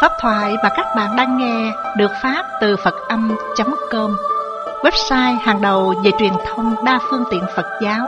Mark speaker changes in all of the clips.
Speaker 1: Pháp thoại mà các bạn đang nghe được phát từ Phật-âm.com, website hàng đầu về truyền thông đa phương tiện Phật giáo.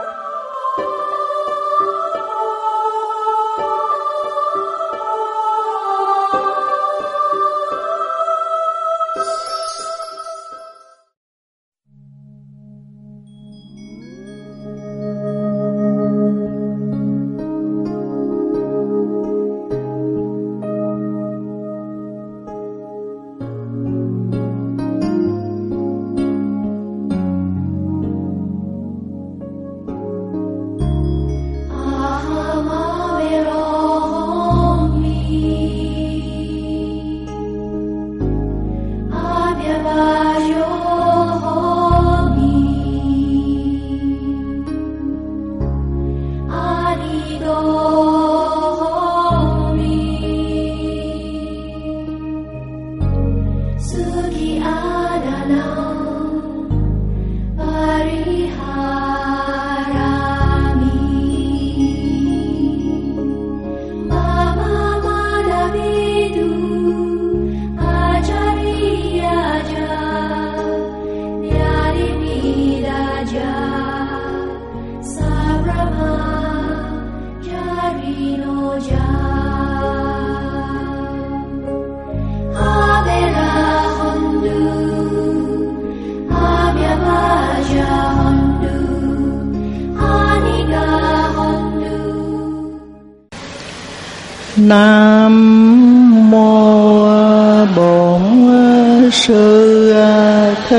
Speaker 2: Nam mô Bổn Sư Thích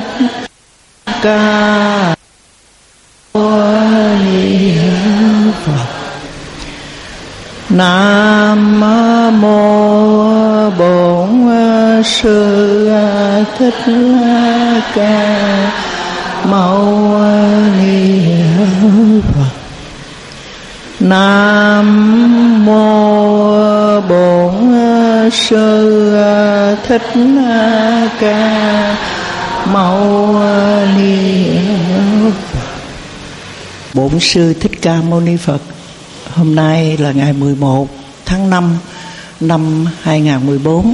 Speaker 2: Ca Mâu Ni Phật. Nam mô Bổn Sư Thích Ca Mâu Ni Phật. Nam mô Bổn Sư Thích Ca Mâu Ni Phật. Bổn Sư Thích Ca Mâu Ni Phật. Hôm nay là ngày 11 tháng 5 năm 2014.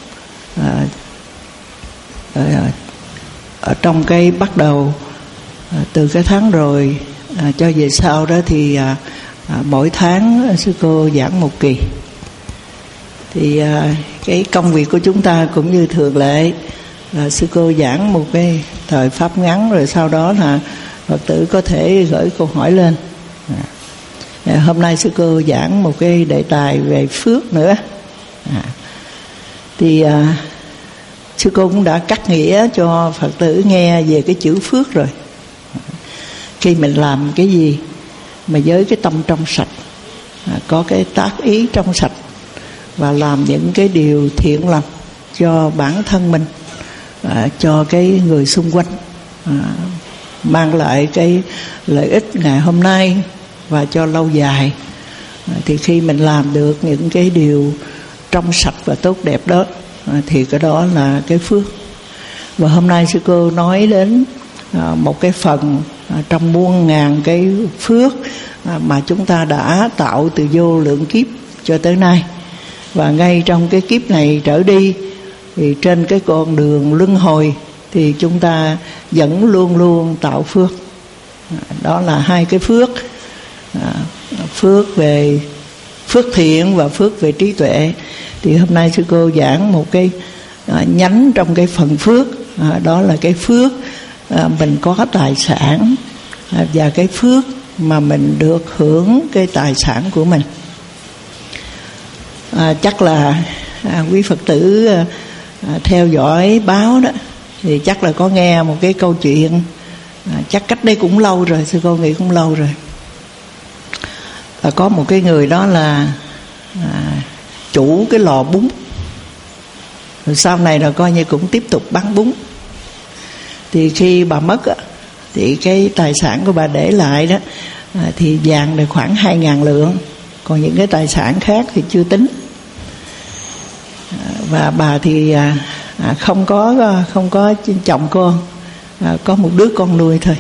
Speaker 2: Ở trong cái bắt đầu từ cái tháng rồi cho về sau đó thì mỗi tháng sư cô giảng một kỳ. Thì cái công việc của chúng ta cũng như thường lệ là sư cô giảng một cái thời pháp ngắn, rồi sau đó là Phật tử có thể gửi câu hỏi lên. Hôm nay sư cô giảng một cái đề tài về phước nữa. Thì sư cô cũng đã cắt nghĩa cho Phật tử nghe về cái chữ phước rồi. Khi mình làm cái gì mà với cái tâm trong sạch, có cái tác ý trong sạch và làm những cái điều thiện lành cho bản thân mình, cho cái người xung quanh, mang lại cái lợi ích ngày hôm nay và cho lâu dài, thì khi mình làm được những cái điều trong sạch và tốt đẹp đó thì cái đó là cái phước. Và hôm nay sư cô nói đến một cái phần trong muôn ngàn cái phước mà chúng ta đã tạo từ vô lượng kiếp cho tới nay. Và ngay trong cái kiếp này trở đi thì trên cái con đường luân hồi thì chúng ta vẫn luôn luôn tạo phước. Đó là hai cái phước, phước về phước thiện và phước về trí tuệ. Thì hôm nay sư cô giảng một cái nhánh trong cái phần phước, đó là cái phước mình có tài sản và cái phước mà mình được hưởng cái tài sản của mình. Chắc là quý Phật tử theo dõi báo đó thì chắc là có nghe một cái câu chuyện, chắc cách đây cũng lâu rồi, sư cô nghĩ cũng lâu rồi. Có một cái người đó là chủ cái lò bún, rồi sau này là coi như cũng tiếp tục bán bún. Thì khi bà mất thì cái tài sản của bà để lại đó thì vàng được khoảng 2.000 lượng, còn những cái tài sản khác thì chưa tính. Và bà thì không có chồng con, có một đứa con nuôi thôi.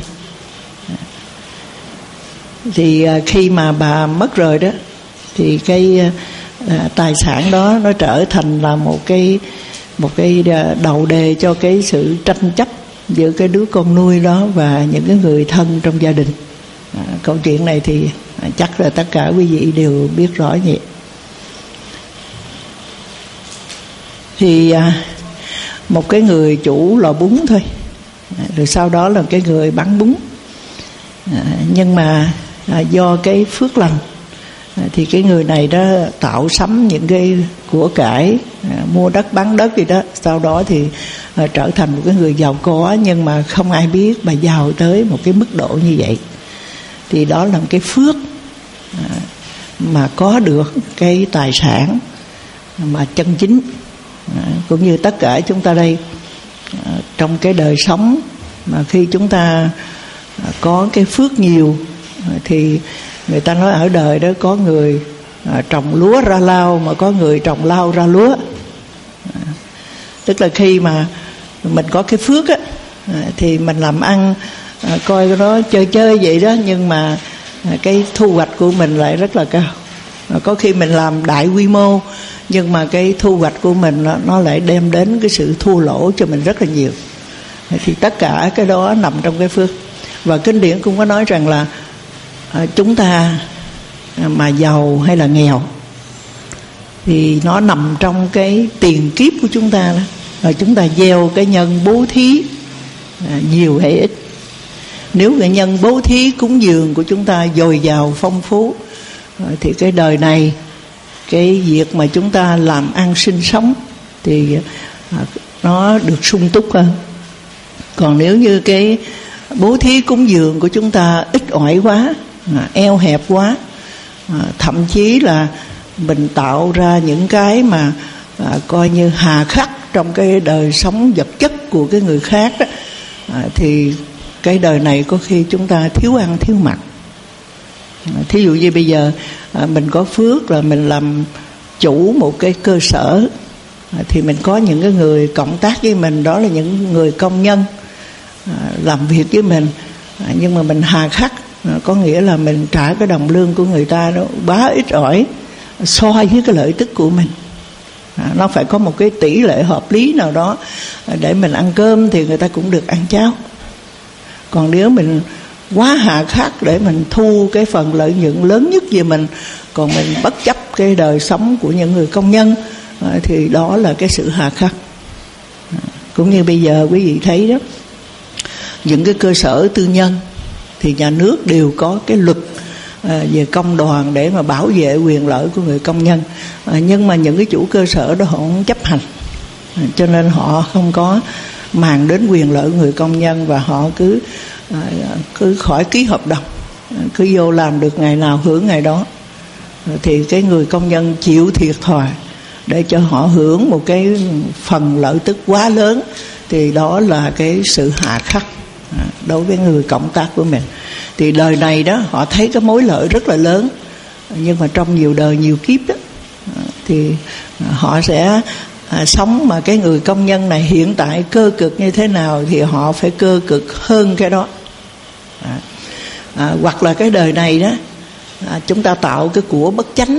Speaker 2: Thì khi mà bà mất rồi đó thì cái tài sản đó nó trở thành là một cái đầu đề cho cái sự tranh chấp giữa cái đứa con nuôi đó và những cái người thân trong gia đình. Câu chuyện này thì chắc là tất cả quý vị đều biết rõ vậy. Thì một cái người chủ lò bún thôi, rồi sau đó là cái người bán bún, nhưng mà do cái phước lành thì cái người này đó tạo sắm những cái của cải, mua đất bán đất gì đó, sau đó thì trở thành một cái người giàu có, nhưng mà không ai biết bà giàu tới một cái mức độ như vậy. Thì đó là một cái phước mà có được cái tài sản mà chân chính. Cũng như tất cả chúng ta đây, trong cái đời sống mà khi chúng ta có cái phước nhiều thì người ta nói ở đời đó có người trồng lúa ra lao, mà có người trồng lao ra lúa. Tức là khi mà mình có cái phước á, thì mình làm ăn coi nó chơi vậy đó, nhưng mà cái thu hoạch của mình lại rất là cao. Có khi mình làm đại quy mô, nhưng mà cái thu hoạch của mình nó lại đem đến cái sự thua lỗ cho mình rất là nhiều. Thì tất cả cái đó nằm trong cái phước. Và kinh điển cũng có nói rằng là chúng ta mà giàu hay là nghèo thì nó nằm trong cái tiền kiếp của chúng ta đó. Rồi chúng ta gieo cái nhân bố thí nhiều hay ít. Nếu cái nhân bố thí cúng dường của chúng ta dồi dào phong phú thì cái đời này, cái việc mà chúng ta làm ăn sinh sống thì nó được sung túc hơn. Còn nếu như cái bố thí cúng dường của chúng ta ít ỏi quá, eo hẹp quá, thậm chí là mình tạo ra những cái mà coi như hà khắc trong cái đời sống vật chất của cái người khác đó, thì cái đời này có khi chúng ta thiếu ăn thiếu mặc. Thí dụ như bây giờ mình có phước là mình làm chủ một cái cơ sở, thì mình có những cái người cộng tác với mình, đó là những người công nhân làm việc với mình, nhưng mà mình hà khắc, có nghĩa là mình trả cái đồng lương của người ta nó quá ít ỏi so với cái lợi tức của mình. Nó phải có một cái tỷ lệ hợp lý nào đó để mình ăn cơm thì người ta cũng được ăn cháo. Còn nếu mình quá hà khắc để mình thu cái phần lợi nhuận lớn nhất về mình, còn mình bất chấp cái đời sống của những người công nhân, thì đó là cái sự hà khắc. Cũng như bây giờ quý vị thấy đó, những cái cơ sở tư nhân thì nhà nước đều có cái luật về công đoàn để mà bảo vệ quyền lợi của người công nhân, nhưng mà những cái chủ cơ sở đó họ không chấp hành, cho nên họ không có màng đến quyền lợi của người công nhân, và họ cứ khỏi ký hợp đồng, cứ vô làm được ngày nào hưởng ngày đó. Thì cái người công nhân chịu thiệt thòi để cho họ hưởng một cái phần lợi tức quá lớn, thì đó là cái sự hạ khắc đối với người cộng tác của mình. Thì đời này đó họ thấy cái mối lợi rất là lớn, nhưng mà trong nhiều đời nhiều kiếp đó thì họ sẽ sống mà cái người công nhân này hiện tại cơ cực như thế nào thì họ phải cơ cực hơn cái đó. Hoặc là cái đời này đó chúng ta tạo cái của bất chánh,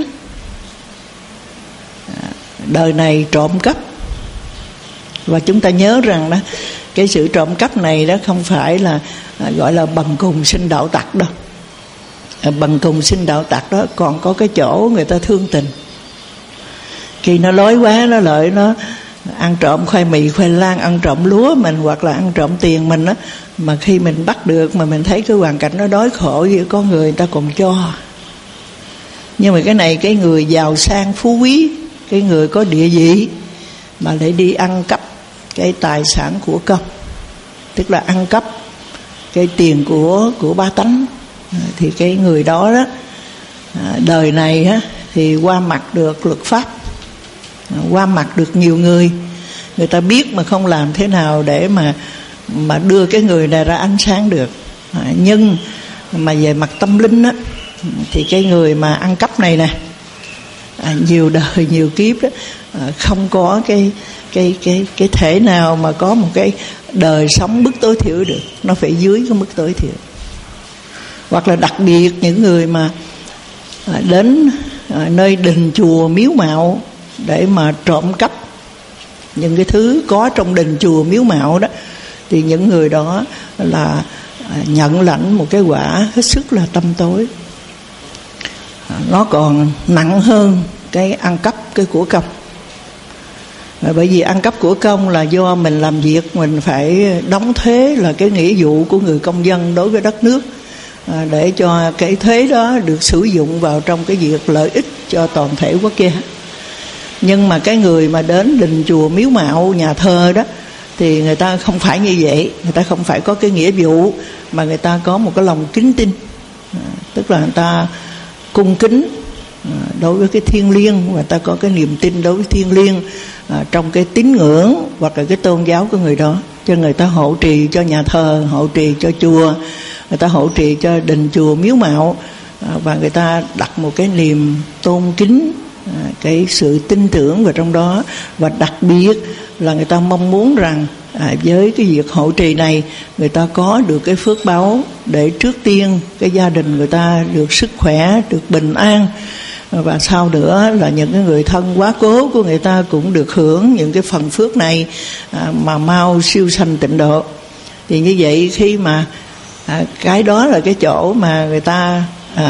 Speaker 2: đời này trộm cắp. Và chúng ta nhớ rằng đó, cái sự trộm cắp này đó không phải là gọi là bần cùng sinh đạo tặc đâu. Bần cùng sinh đạo tặc đó còn có cái chỗ người ta thương tình. Khi nó đói quá, nó lợi nó ăn trộm khoai mì, khoai lang, ăn trộm lúa mình, hoặc là ăn trộm tiền mình đó. Mà khi mình bắt được mà mình thấy cái hoàn cảnh nó đói khổ vậy, có người ta còn cho. Nhưng mà cái này, cái người giàu sang phú quý, cái người có địa vị mà lại đi ăn cắp cái tài sản của công, tức là ăn cắp cái tiền của ba tánh, thì cái người đó đó đời này á, thì qua mặt được luật pháp, qua mặt được nhiều người, người ta biết mà không làm thế nào để mà đưa cái người này ra ánh sáng được. Nhưng mà về mặt tâm linh á, thì cái người mà ăn cắp này nè, nhiều đời nhiều kiếp đó, không có cái thể nào mà có một cái đời sống mức tối thiểu được, nó phải dưới cái mức tối thiểu. Hoặc là đặc biệt những người mà đến nơi đình chùa miếu mạo để mà trộm cắp những cái thứ có trong đình chùa miếu mạo đó, thì những người đó là nhận lãnh một cái quả hết sức là tăm tối. Nó còn nặng hơn cái ăn cắp cái của công. Bởi vì ăn cắp của công là do mình làm việc, mình phải đóng thuế, là cái nghĩa vụ của người công dân đối với đất nước, để cho cái thuế đó được sử dụng vào trong cái việc lợi ích cho toàn thể quốc gia. Nhưng mà cái người mà đến đình chùa miếu mạo, nhà thờ đó, thì người ta không phải như vậy. Người ta không phải có cái nghĩa vụ, mà người ta có một cái lòng kính tin, tức là người ta cung kính đối với cái thiêng liêng, và ta có cái niềm tin đối với thiêng liêng trong cái tín ngưỡng hoặc là cái tôn giáo của người đó. Cho người ta hộ trì cho nhà thờ, hộ trì cho chùa, người ta hộ trì cho đình chùa miếu mạo, và người ta đặt một cái niềm tôn kính, cái sự tin tưởng vào trong đó. Và đặc biệt là người ta mong muốn rằng với cái việc hộ trì này, người ta có được cái phước báo để trước tiên cái gia đình người ta được sức khỏe, được bình an, và sau nữa là những cái người thân quá cố của người ta cũng được hưởng những cái phần phước này mà mau siêu sanh tịnh độ. Thì như vậy khi mà cái đó là cái chỗ mà người ta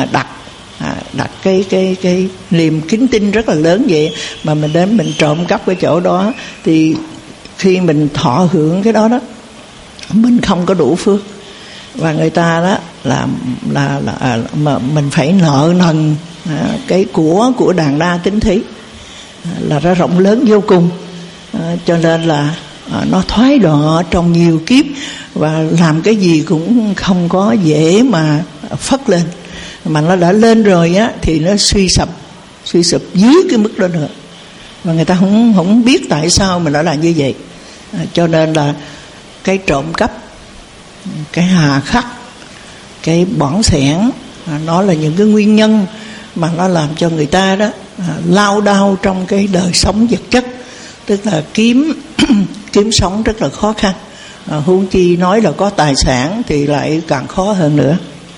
Speaker 2: đặt cái niềm kính tin rất là lớn vậy, mà mình đến mình trộm cắp cái chỗ đó, thì khi mình thọ hưởng cái đó đó, mình không có đủ phước. Và người ta đó là mà mình phải nợ nần cái của đàn đa tín thí, là nó rộng lớn vô cùng. Cho nên là nó thoái đọa trong nhiều kiếp, và làm cái gì cũng không có dễ mà phất lên. Mà nó đã lên rồi á thì nó suy sụp dưới cái mức đó nữa, và người ta không biết tại sao mình đã làm như vậy. Cho nên là cái trộm cắp, cái hà khắc, cái bỏng sẻn, nó là những cái nguyên nhân mà nó làm cho người ta đó lao đao trong cái đời sống vật chất, tức là kiếm sống rất là khó khăn. Huống chi nói là có tài sản thì lại càng khó hơn nữa.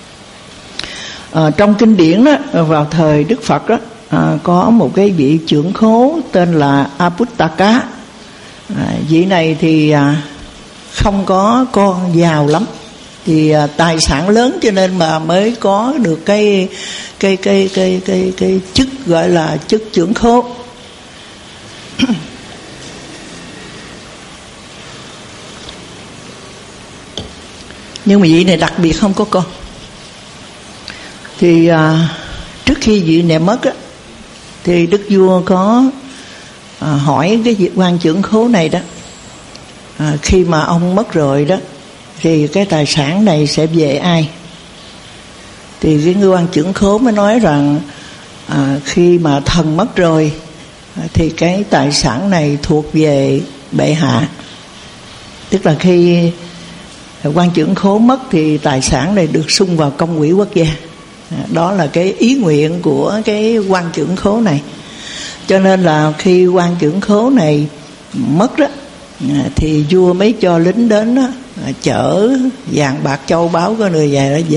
Speaker 2: Trong kinh điển đó, vào thời Đức Phật đó, có một cái vị trưởng khố tên là Aputtaka. Vị này thì không có con giàu lắm, thì tài sản lớn cho nên mà mới có được cái chức gọi là chức trưởng khố. Nhưng mà vị này đặc biệt không có con. Thì trước khi vị này mất á, thì đức vua có hỏi cái vị quan trưởng khố này đó, khi mà ông mất rồi đó thì cái tài sản này sẽ về ai? Thì cái người quan trưởng khố mới nói rằng khi mà thần mất rồi thì cái tài sản này thuộc về bệ hạ. Tức là khi quan trưởng khố mất thì tài sản này được sung vào công quỹ quốc gia. Đó là cái ý nguyện của cái quan trưởng khố này. Cho nên là khi quan trưởng khố này mất đó, thì vua mới cho lính đến đó, chở vàng bạc châu báu của người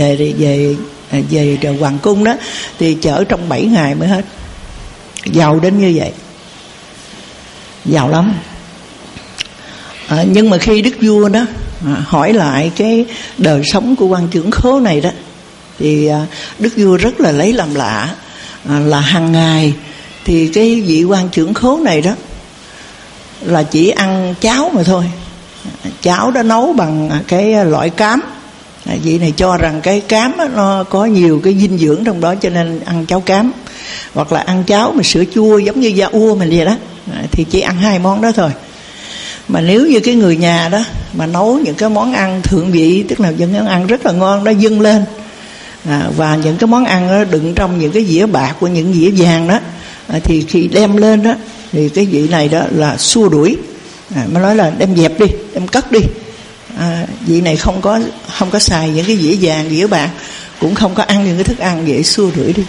Speaker 2: về hoàng cung đó, thì chở trong 7 ngày mới hết. Giàu đến như vậy, giàu lắm. Nhưng mà khi đức vua đó hỏi lại cái đời sống của quan trưởng khố này đó, thì đức vua rất là lấy làm lạ, là hàng ngày thì cái vị quan trưởng khố này đó là chỉ ăn cháo mà thôi. Cháo đó nấu bằng cái loại cám. Vị này cho rằng cái cám đó, nó có nhiều cái dinh dưỡng trong đó, cho nên ăn cháo cám. Hoặc là ăn cháo mà sữa chua giống như da ua mình vậy đó, thì chỉ ăn 2 món đó thôi. Mà nếu như cái người nhà đó mà nấu những cái món ăn thượng vị, tức là những món ăn rất là ngon đó dâng lên, và những cái món ăn đó đựng trong những cái dĩa bạc của những dĩa vàng đó, thì khi đem lên đó thì cái vị này đó là xua đuổi, mới nói là đem dẹp đi, đem cất đi. Vị này không có xài những cái dĩa vàng, dĩa bạc, cũng không có ăn những cái thức ăn vậy, xua đuổi đi.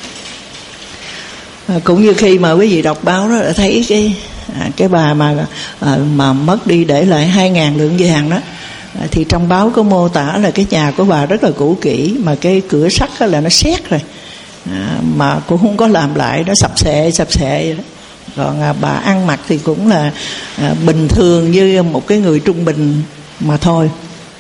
Speaker 2: Cũng như khi mà quý vị đọc báo đó đã thấy cái bà mà mất đi để lại 2.000 lượng vàng đó, thì trong báo có mô tả là cái nhà của bà rất là cũ kỹ, mà cái cửa sắt là nó sét rồi, mà cũng không có làm lại, nó sập xệ vậy đó. Còn bà ăn mặc thì cũng là bình thường như một cái người trung bình mà thôi.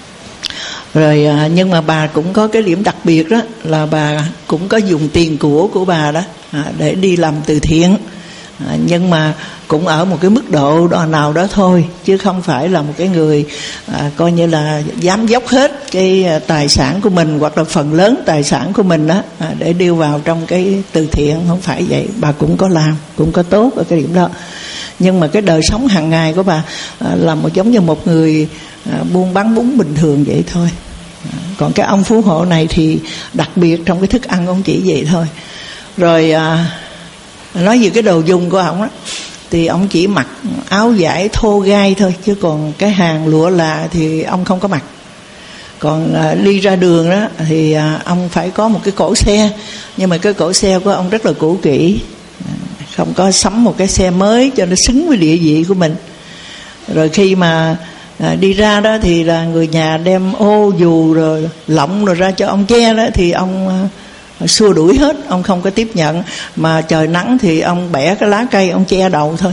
Speaker 2: Rồi nhưng mà bà cũng có cái điểm đặc biệt đó là bà cũng có dùng tiền của bà đó để đi làm từ thiện, nhưng mà cũng ở một cái mức độ nào đó thôi, chứ không phải là một cái người coi như là dám dốc hết cái tài sản của mình hoặc là phần lớn tài sản của mình đó để đưa vào trong cái từ thiện. Không phải vậy, bà cũng có làm, cũng có tốt ở cái điểm đó. Nhưng mà cái đời sống hàng ngày của bà là giống như một người buôn bán bún bình thường vậy thôi. Còn cái ông phú hộ này thì đặc biệt trong cái thức ăn ông chỉ vậy thôi. Rồi nói về cái đồ dùng của ông á, thì ông chỉ mặc áo vải thô gai thôi, chứ còn cái hàng lụa là thì ông không có mặc. Còn đi ra đường đó thì ông phải có một cái cỗ xe, nhưng mà cái cỗ xe của ông rất là cũ kỹ, không có sắm một cái xe mới cho nó xứng với địa vị của mình. Rồi khi mà đi ra đó thì là người nhà đem ô dù rồi lọng rồi ra cho ông che đó, thì ông xua đuổi hết, ông không có tiếp nhận. Mà trời nắng thì ông bẻ cái lá cây ông che đầu thôi,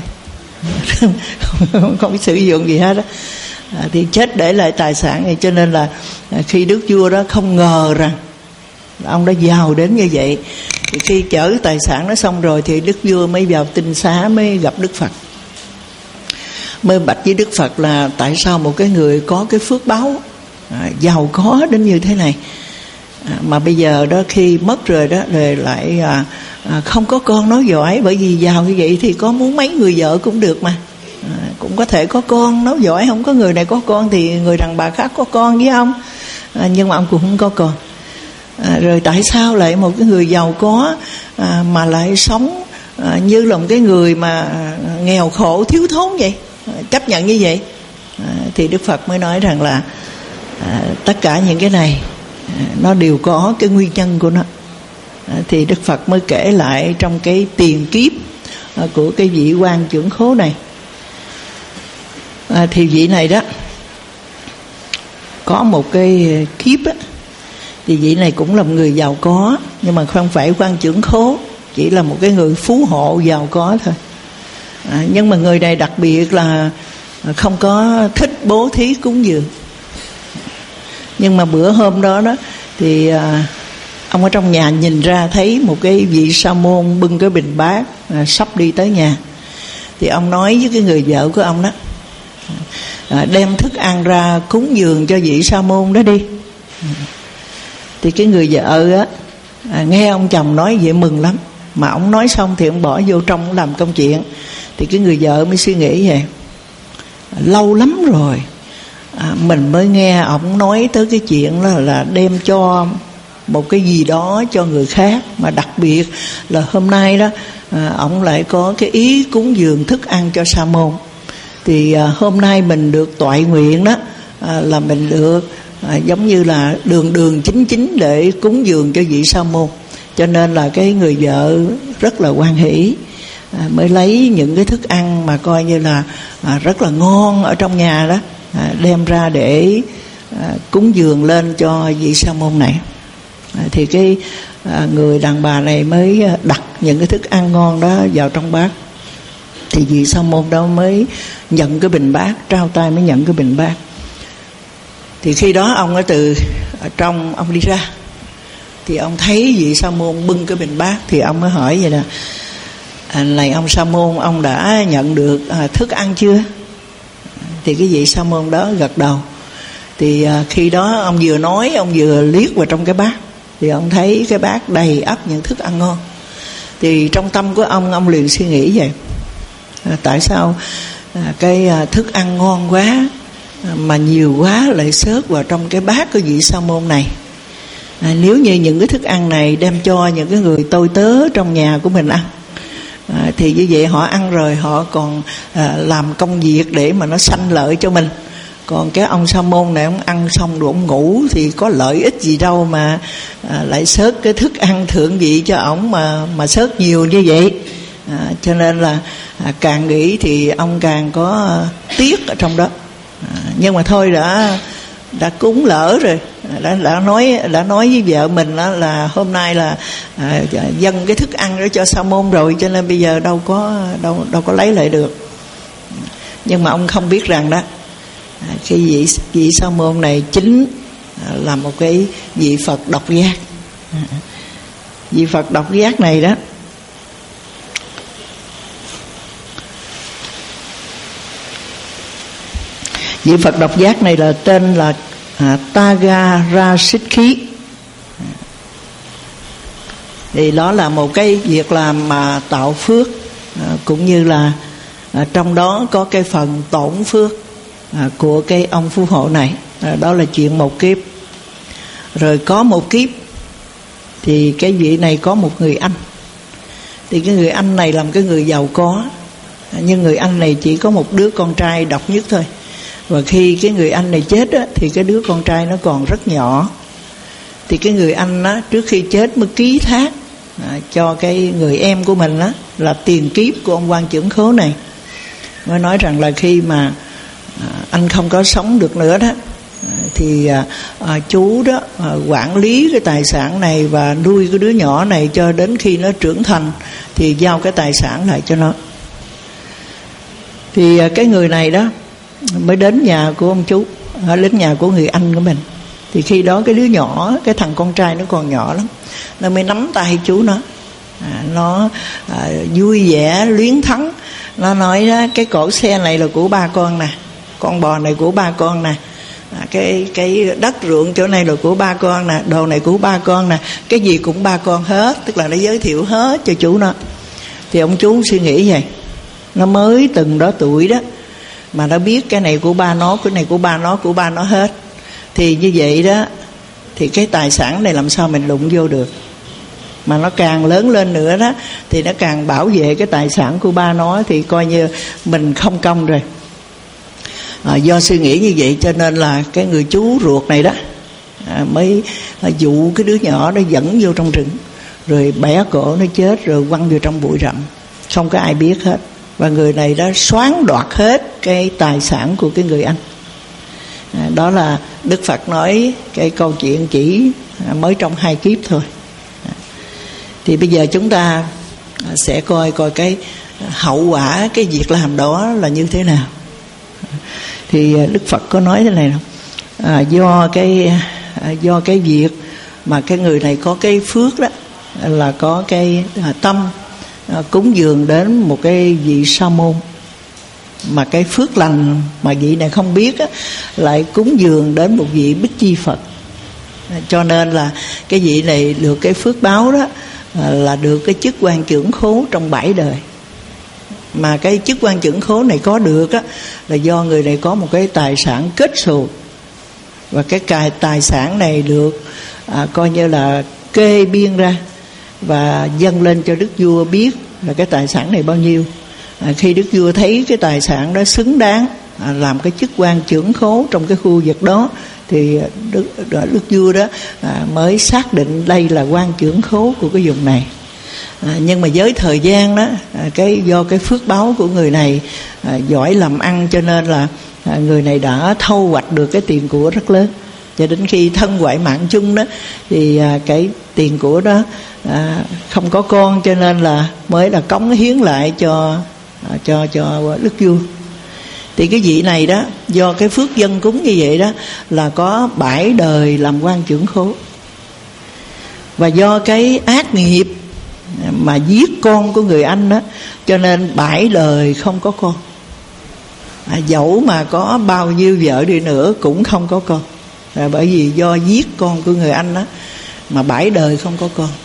Speaker 2: không có sử dụng gì hết đó. Thì chết để lại tài sản này. Cho nên là khi đức vua đó không ngờ rằng ông đã giàu đến như vậy, thì khi chở tài sản nó xong rồi thì đức vua mới vào tinh xá, mới gặp Đức Phật, mới bạch với Đức Phật là tại sao một cái người có cái phước báo giàu có đến như thế này mà bây giờ đó khi mất rồi đó rồi lại không có con nói giỏi. Bởi vì giàu như vậy thì có muốn mấy người vợ cũng được mà, cũng có thể có con nói giỏi. Không có người này có con thì người đàn bà khác có con với ông, nhưng mà ông cũng không có con. Rồi tại sao lại một cái người giàu có mà lại sống như là một cái người mà nghèo khổ thiếu thốn vậy, chấp nhận như vậy? Thì Đức Phật mới nói rằng là tất cả những cái này nó đều có cái nguyên nhân của nó. Thì Đức Phật mới kể lại trong cái tiền kiếp của cái vị quan trưởng khố này. Thì vị này đó có một cái kiếp á, thì vị này cũng là một người giàu có, nhưng mà không phải quan trưởng khố, chỉ là một cái người phú hộ giàu có thôi. Nhưng mà người này đặc biệt là không có thích bố thí cúng dường. Nhưng mà bữa hôm đó đó thì ông ở trong nhà nhìn ra thấy một cái vị sa môn bưng cái bình bát sắp đi tới nhà. Thì ông nói với cái người vợ của ông đó, đem thức ăn ra cúng dường cho vị sa môn đó đi. Thì cái người vợ á nghe ông chồng nói vậy mừng lắm, mà ông nói xong thì ông bỏ vô trong làm công chuyện. Thì cái người vợ mới suy nghĩ vậy, lâu lắm rồi mình mới nghe ông nói tới cái chuyện là đem cho một cái gì đó cho người khác, mà đặc biệt là hôm nay đó ông lại có cái ý cúng dường thức ăn cho sa môn. Thì hôm nay mình được toại nguyện đó là mình được giống như là đường chính để cúng dường cho vị sa môn. Cho nên là cái người vợ rất là hoan hỷ, mới lấy những cái thức ăn mà coi như là rất là ngon ở trong nhà đó, đem ra để cúng dường lên cho vị sa môn này. Thì cái người đàn bà này mới đặt những cái thức ăn ngon đó vào trong bát. Thì vị sa môn đó mới nhận cái bình bát, trao tay mới nhận cái bình bát. Thì khi đó ông ở từ trong ông đi ra, thì ông thấy vị sa môn bưng cái bình bát. Thì ông mới hỏi vậy nè, này ông sa môn, ông đã nhận được thức ăn chưa? Thì cái vị sa môn đó gật đầu. Thì khi đó ông vừa nói, ông vừa liếc vào trong cái bát, thì ông thấy cái bát đầy ắp những thức ăn ngon. Thì trong tâm của ông liền suy nghĩ vậy, tại sao cái thức ăn ngon quá mà nhiều quá lại xớt vào trong cái bát của vị sa môn này? Nếu như những cái thức ăn này đem cho những cái người tôi tớ trong nhà của mình ăn, thì như vậy họ ăn rồi họ còn làm công việc để mà nó sanh lợi cho mình. Còn cái ông sa môn này ông ăn xong rồi ông ngủ, thì có lợi ích gì đâu mà lại xớt cái thức ăn thượng vị cho ổng mà xớt nhiều như vậy. Cho nên là càng nghĩ thì ông càng có tiếc ở trong đó. Nhưng mà thôi đã cúng lỡ rồi, đã nói với vợ mình đó là hôm nay là dâng cái thức ăn đó cho Sa môn rồi, cho nên bây giờ đâu có lấy lại được. Nhưng mà ông không biết rằng đó, cái vị Sa môn này chính là một cái vị Phật độc giác. Vị Phật độc giác này đó, vị Phật độc giác này là tên là Tagarashikhi. Thì đó là một cái việc làm mà tạo phước, cũng như là trong đó có cái phần tổn phước của cái ông phú hộ này. Đó là chuyện một kiếp. Rồi có một kiếp thì cái vị này có một người anh. Thì cái người anh này làm cái người giàu có, nhưng người anh này chỉ có một đứa con trai độc nhất thôi. Và khi cái người anh này chết á, thì cái đứa con trai nó còn rất nhỏ. Thì cái người anh á, trước khi chết mới ký thác cho cái người em của mình á, là tiền kiếp của ông quan trưởng khố này. Mới nói rằng là khi mà anh không có sống được nữa đó, thì chú đó quản lý cái tài sản này và nuôi cái đứa nhỏ này cho đến khi nó trưởng thành, thì giao cái tài sản lại cho nó. Thì cái người này đó mới đến nhà của ông chú, đến nhà của người anh của mình. Thì khi đó cái đứa nhỏ, cái thằng con trai nó còn nhỏ lắm, nó mới nắm tay chú nó vui vẻ luyến thắng. Nó nói đó, cái cỗ xe này là của ba con nè, con bò này của ba con nè, cái đất ruộng chỗ này là của ba con nè, đồ này của ba con nè, cái gì cũng ba con hết. Tức là nó giới thiệu hết cho chú nó. Thì ông chú suy nghĩ vậy, nó mới từng đó tuổi đó mà nó biết cái này của ba nó, cái này của ba nó, của ba nó hết. Thì như vậy đó, thì cái tài sản này làm sao mình đụng vô được. Mà nó càng lớn lên nữa đó, thì nó càng bảo vệ cái tài sản của ba nó, thì coi như mình không công rồi. Do suy nghĩ như vậy cho nên là cái người chú ruột này đó mới dụ cái đứa nhỏ nó dẫn vô trong rừng, rồi bẻ cổ nó chết, rồi quăng vô trong bụi rậm, không có ai biết hết. Và người này đã xoán đoạt hết cái tài sản của cái người anh. Đó là Đức Phật nói cái câu chuyện chỉ mới trong 2 kiếp thôi. Thì bây giờ chúng ta sẽ coi cái hậu quả cái việc làm đó là như thế nào. Thì Đức Phật có nói thế này không? Do cái việc mà cái người này có cái phước đó, là có cái tâm cúng dường đến một cái vị sa môn, mà cái phước lành mà vị này không biết á, lại cúng dường đến một vị Bích Chi Phật. Cho nên là cái vị này được cái phước báo đó là được cái chức quan trưởng khố trong 7 đời. Mà cái chức quan trưởng khố này có được á, là do người này có một cái tài sản kết xù. Và cái tài sản này được coi như là kê biên ra và dâng lên cho đức vua biết là cái tài sản này bao nhiêu. Khi đức vua thấy cái tài sản đó xứng đáng làm cái chức quan trưởng khố trong cái khu vực đó, thì đức vua đó mới xác định đây là quan trưởng khố của cái vùng này. Nhưng mà với thời gian đó, do cái phước báo của người này giỏi làm ăn, cho nên là người này đã thâu hoạch được cái tiền của rất lớn. Cho đến khi thân ngoại mạng chung đó, thì cái tiền của đó không có con, cho nên là mới là cống hiến lại cho đức vua. Thì cái vị này đó, do cái phước dân cúng như vậy đó, là có 7 đời làm quan trưởng khố. Và do cái ác nghiệp mà giết con của người anh đó, cho nên 7 đời không có con. Dẫu mà có bao nhiêu vợ đi nữa cũng không có con, bởi vì do giết con của người anh đó mà 7 đời không có con.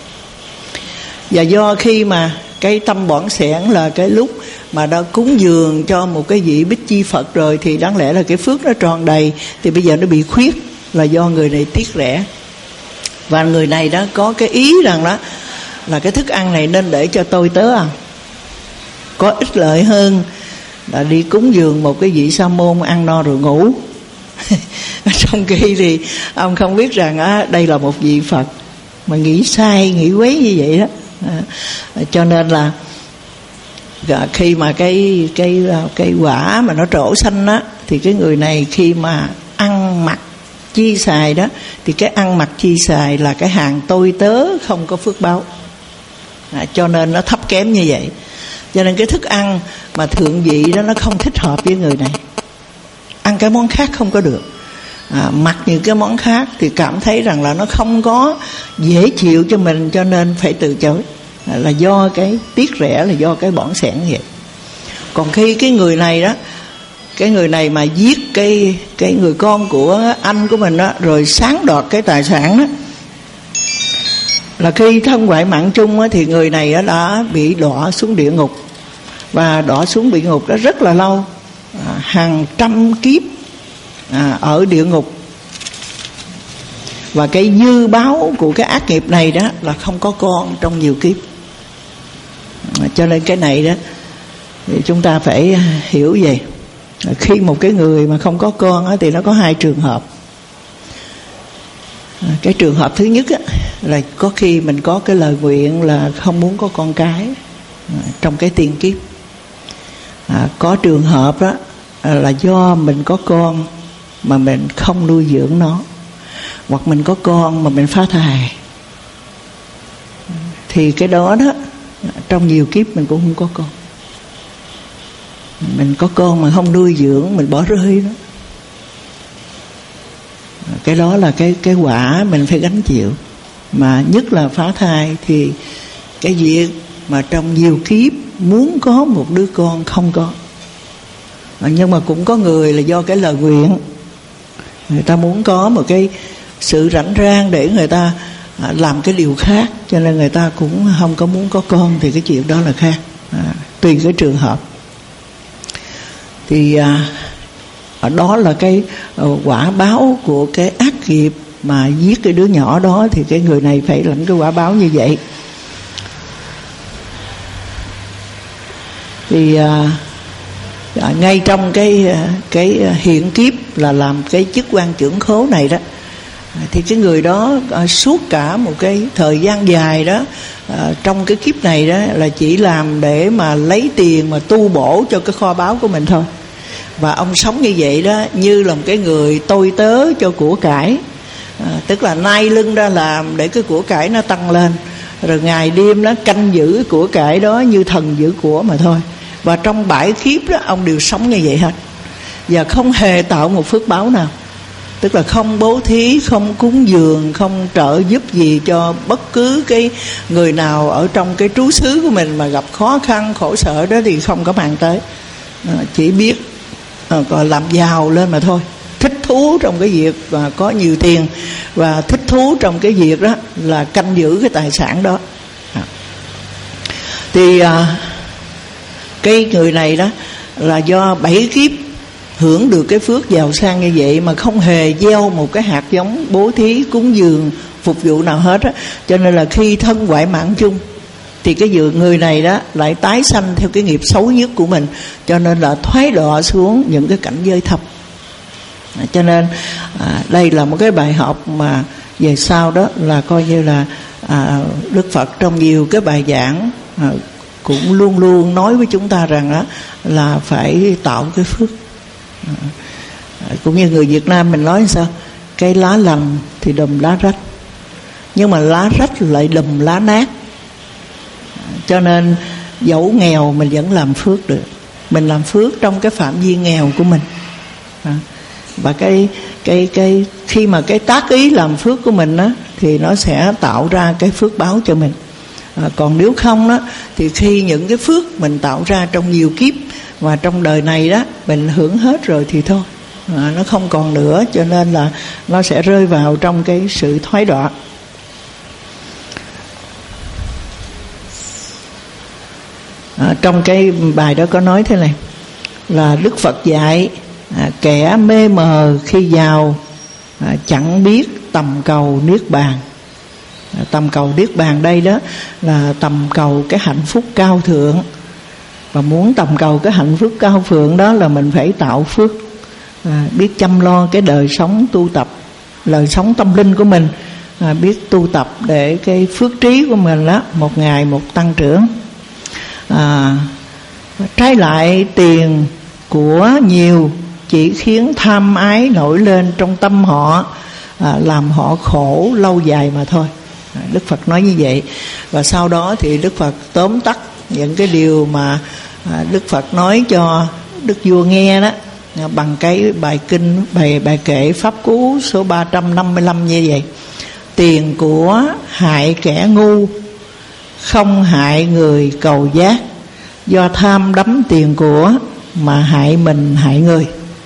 Speaker 2: Và do khi mà cái tâm bỏng sẻn là cái lúc mà đã cúng dường cho một cái vị Bích Chi Phật rồi, thì đáng lẽ là cái phước nó tròn đầy, thì bây giờ nó bị khuyết là do người này tiếc rẻ. Và người này đó có cái ý rằng đó là cái thức ăn này nên để cho tôi tớ ăn, có ích lợi hơn là đi cúng dường một cái vị sa môn ăn no rồi ngủ. Trong khi thì ông không biết rằng đây là một vị Phật, mà nghĩ sai, nghĩ quấy như vậy đó. Cho nên là khi mà cái quả mà nó trổ xanh á, thì cái người này khi mà ăn mặc chi xài đó, thì cái ăn mặc chi xài là cái hàng tôi tớ không có phước báo, cho nên nó thấp kém như vậy. Cho nên cái thức ăn mà thượng vị đó nó không thích hợp với người này. Ăn cái món khác không có được, mặc những cái món khác thì cảm thấy rằng là nó không có dễ chịu cho mình, cho nên phải từ chối. Là do cái tiếc rẻ, là do cái bỏng sẻn vậy. Còn khi cái người này đó, cái người này mà giết cái người con của anh của mình đó, rồi sáng đoạt cái tài sản đó, là khi thân ngoại mạng chung đó, thì người này đó đã bị đọa xuống địa ngục. Và đọa xuống địa ngục đó rất là lâu, hàng trăm kiếp ở địa ngục. Và cái dư báo của cái ác nghiệp này đó là không có con trong nhiều kiếp. Cho nên cái này đó thì chúng ta phải hiểu vậy. Khi một cái người mà không có con đó, thì nó có hai trường hợp. Cái trường hợp thứ nhất á, là có khi mình có cái lời nguyện là không muốn có con cái trong cái tiền kiếp. Có trường hợp đó là do mình có con mà mình không nuôi dưỡng nó, hoặc mình có con mà mình phá thai, thì cái đó đó trong nhiều kiếp mình cũng không có con. Mình có con mà không nuôi dưỡng, mình bỏ rơi đó, cái đó là cái quả mình phải gánh chịu. Mà nhất là phá thai thì cái việc mà trong nhiều kiếp muốn có một đứa con không có. Nhưng mà cũng có người là do cái lời nguyện, người ta muốn có một cái sự rảnh rang để người ta làm cái điều khác, cho nên người ta cũng không có muốn có con, thì cái chuyện đó là khác, tùy cái trường hợp. Thì đó là cái quả báo của cái ác nghiệp mà giết cái đứa nhỏ đó, thì cái người này phải lãnh cái quả báo như vậy. Thì ngay trong cái hiện kiếp là làm cái chức quan trưởng khố này đó, thì cái người đó suốt cả một cái thời gian dài đó, trong cái kiếp này đó là chỉ làm để mà lấy tiền mà tu bổ cho cái kho báu của mình thôi. Và ông sống như vậy đó, như là một cái người tôi tớ cho của cải, tức là nai lưng ra làm để cái của cải nó tăng lên, rồi ngày đêm nó canh giữ của cải đó như thần giữ của mà thôi. Và trong 7 kiếp đó ông đều sống như vậy hết, và không hề tạo một phước báo nào. Tức là không bố thí, không cúng dường, không trợ giúp gì cho bất cứ cái người nào ở trong cái trú xứ của mình mà gặp khó khăn khổ sở đó, thì không có màng tới. Chỉ biết còn làm giàu lên mà thôi, thích thú trong cái việc và có nhiều tiền, và thích thú trong cái việc đó là canh giữ cái tài sản đó. Thì cái người này đó là do 7 kiếp hưởng được cái phước giàu sang như vậy mà không hề gieo một cái hạt giống bố thí cúng dường phục vụ nào hết á, cho nên là khi thân ngoại mạng chung thì cái người này đó lại tái sanh theo cái nghiệp xấu nhất của mình, cho nên là thoái đọa xuống những cái cảnh giới thấp. Cho nên đây là một cái bài học mà về sau đó là coi như là Đức Phật trong nhiều cái bài giảng cũng luôn luôn nói với chúng ta rằng đó là phải tạo cái phước. Cũng như người Việt Nam mình nói sao, cây lá lành thì đùm lá rách, nhưng mà lá rách lại đùm lá nát. Cho nên dẫu nghèo mình vẫn làm phước được, mình làm phước trong cái phạm vi nghèo của mình. Và cái khi mà cái tác ý làm phước của mình đó, thì nó sẽ tạo ra cái phước báo cho mình. Còn nếu không đó, thì khi những cái phước mình tạo ra trong nhiều kiếp và trong đời này đó mình hưởng hết rồi thì thôi, nó không còn nữa, cho nên là nó sẽ rơi vào trong cái sự thoái đọa. Trong cái bài đó có nói thế này là Đức Phật dạy kẻ mê mờ khi giàu chẳng biết tầm cầu niết bàn. Tầm cầu niết bàn đây đó là tầm cầu cái hạnh phúc cao thượng. Và muốn tầm cầu cái hạnh phúc cao thượng đó là mình phải tạo phước, biết chăm lo cái đời sống tu tập, đời sống tâm linh của mình, biết tu tập để cái phước trí của mình đó một ngày một tăng trưởng. Trái lại tiền của nhiều chỉ khiến tham ái nổi lên trong tâm họ, làm họ khổ lâu dài mà thôi. Đức Phật nói như vậy. Và sau đó thì Đức Phật tóm tắt những cái điều mà Đức Phật nói cho Đức Vua nghe đó, bằng cái bài kinh, bài kệ Pháp Cú số 355 như vậy. Tiền của hại kẻ ngu, không hại người cầu giác. Do tham đắm tiền của mà hại mình hại người.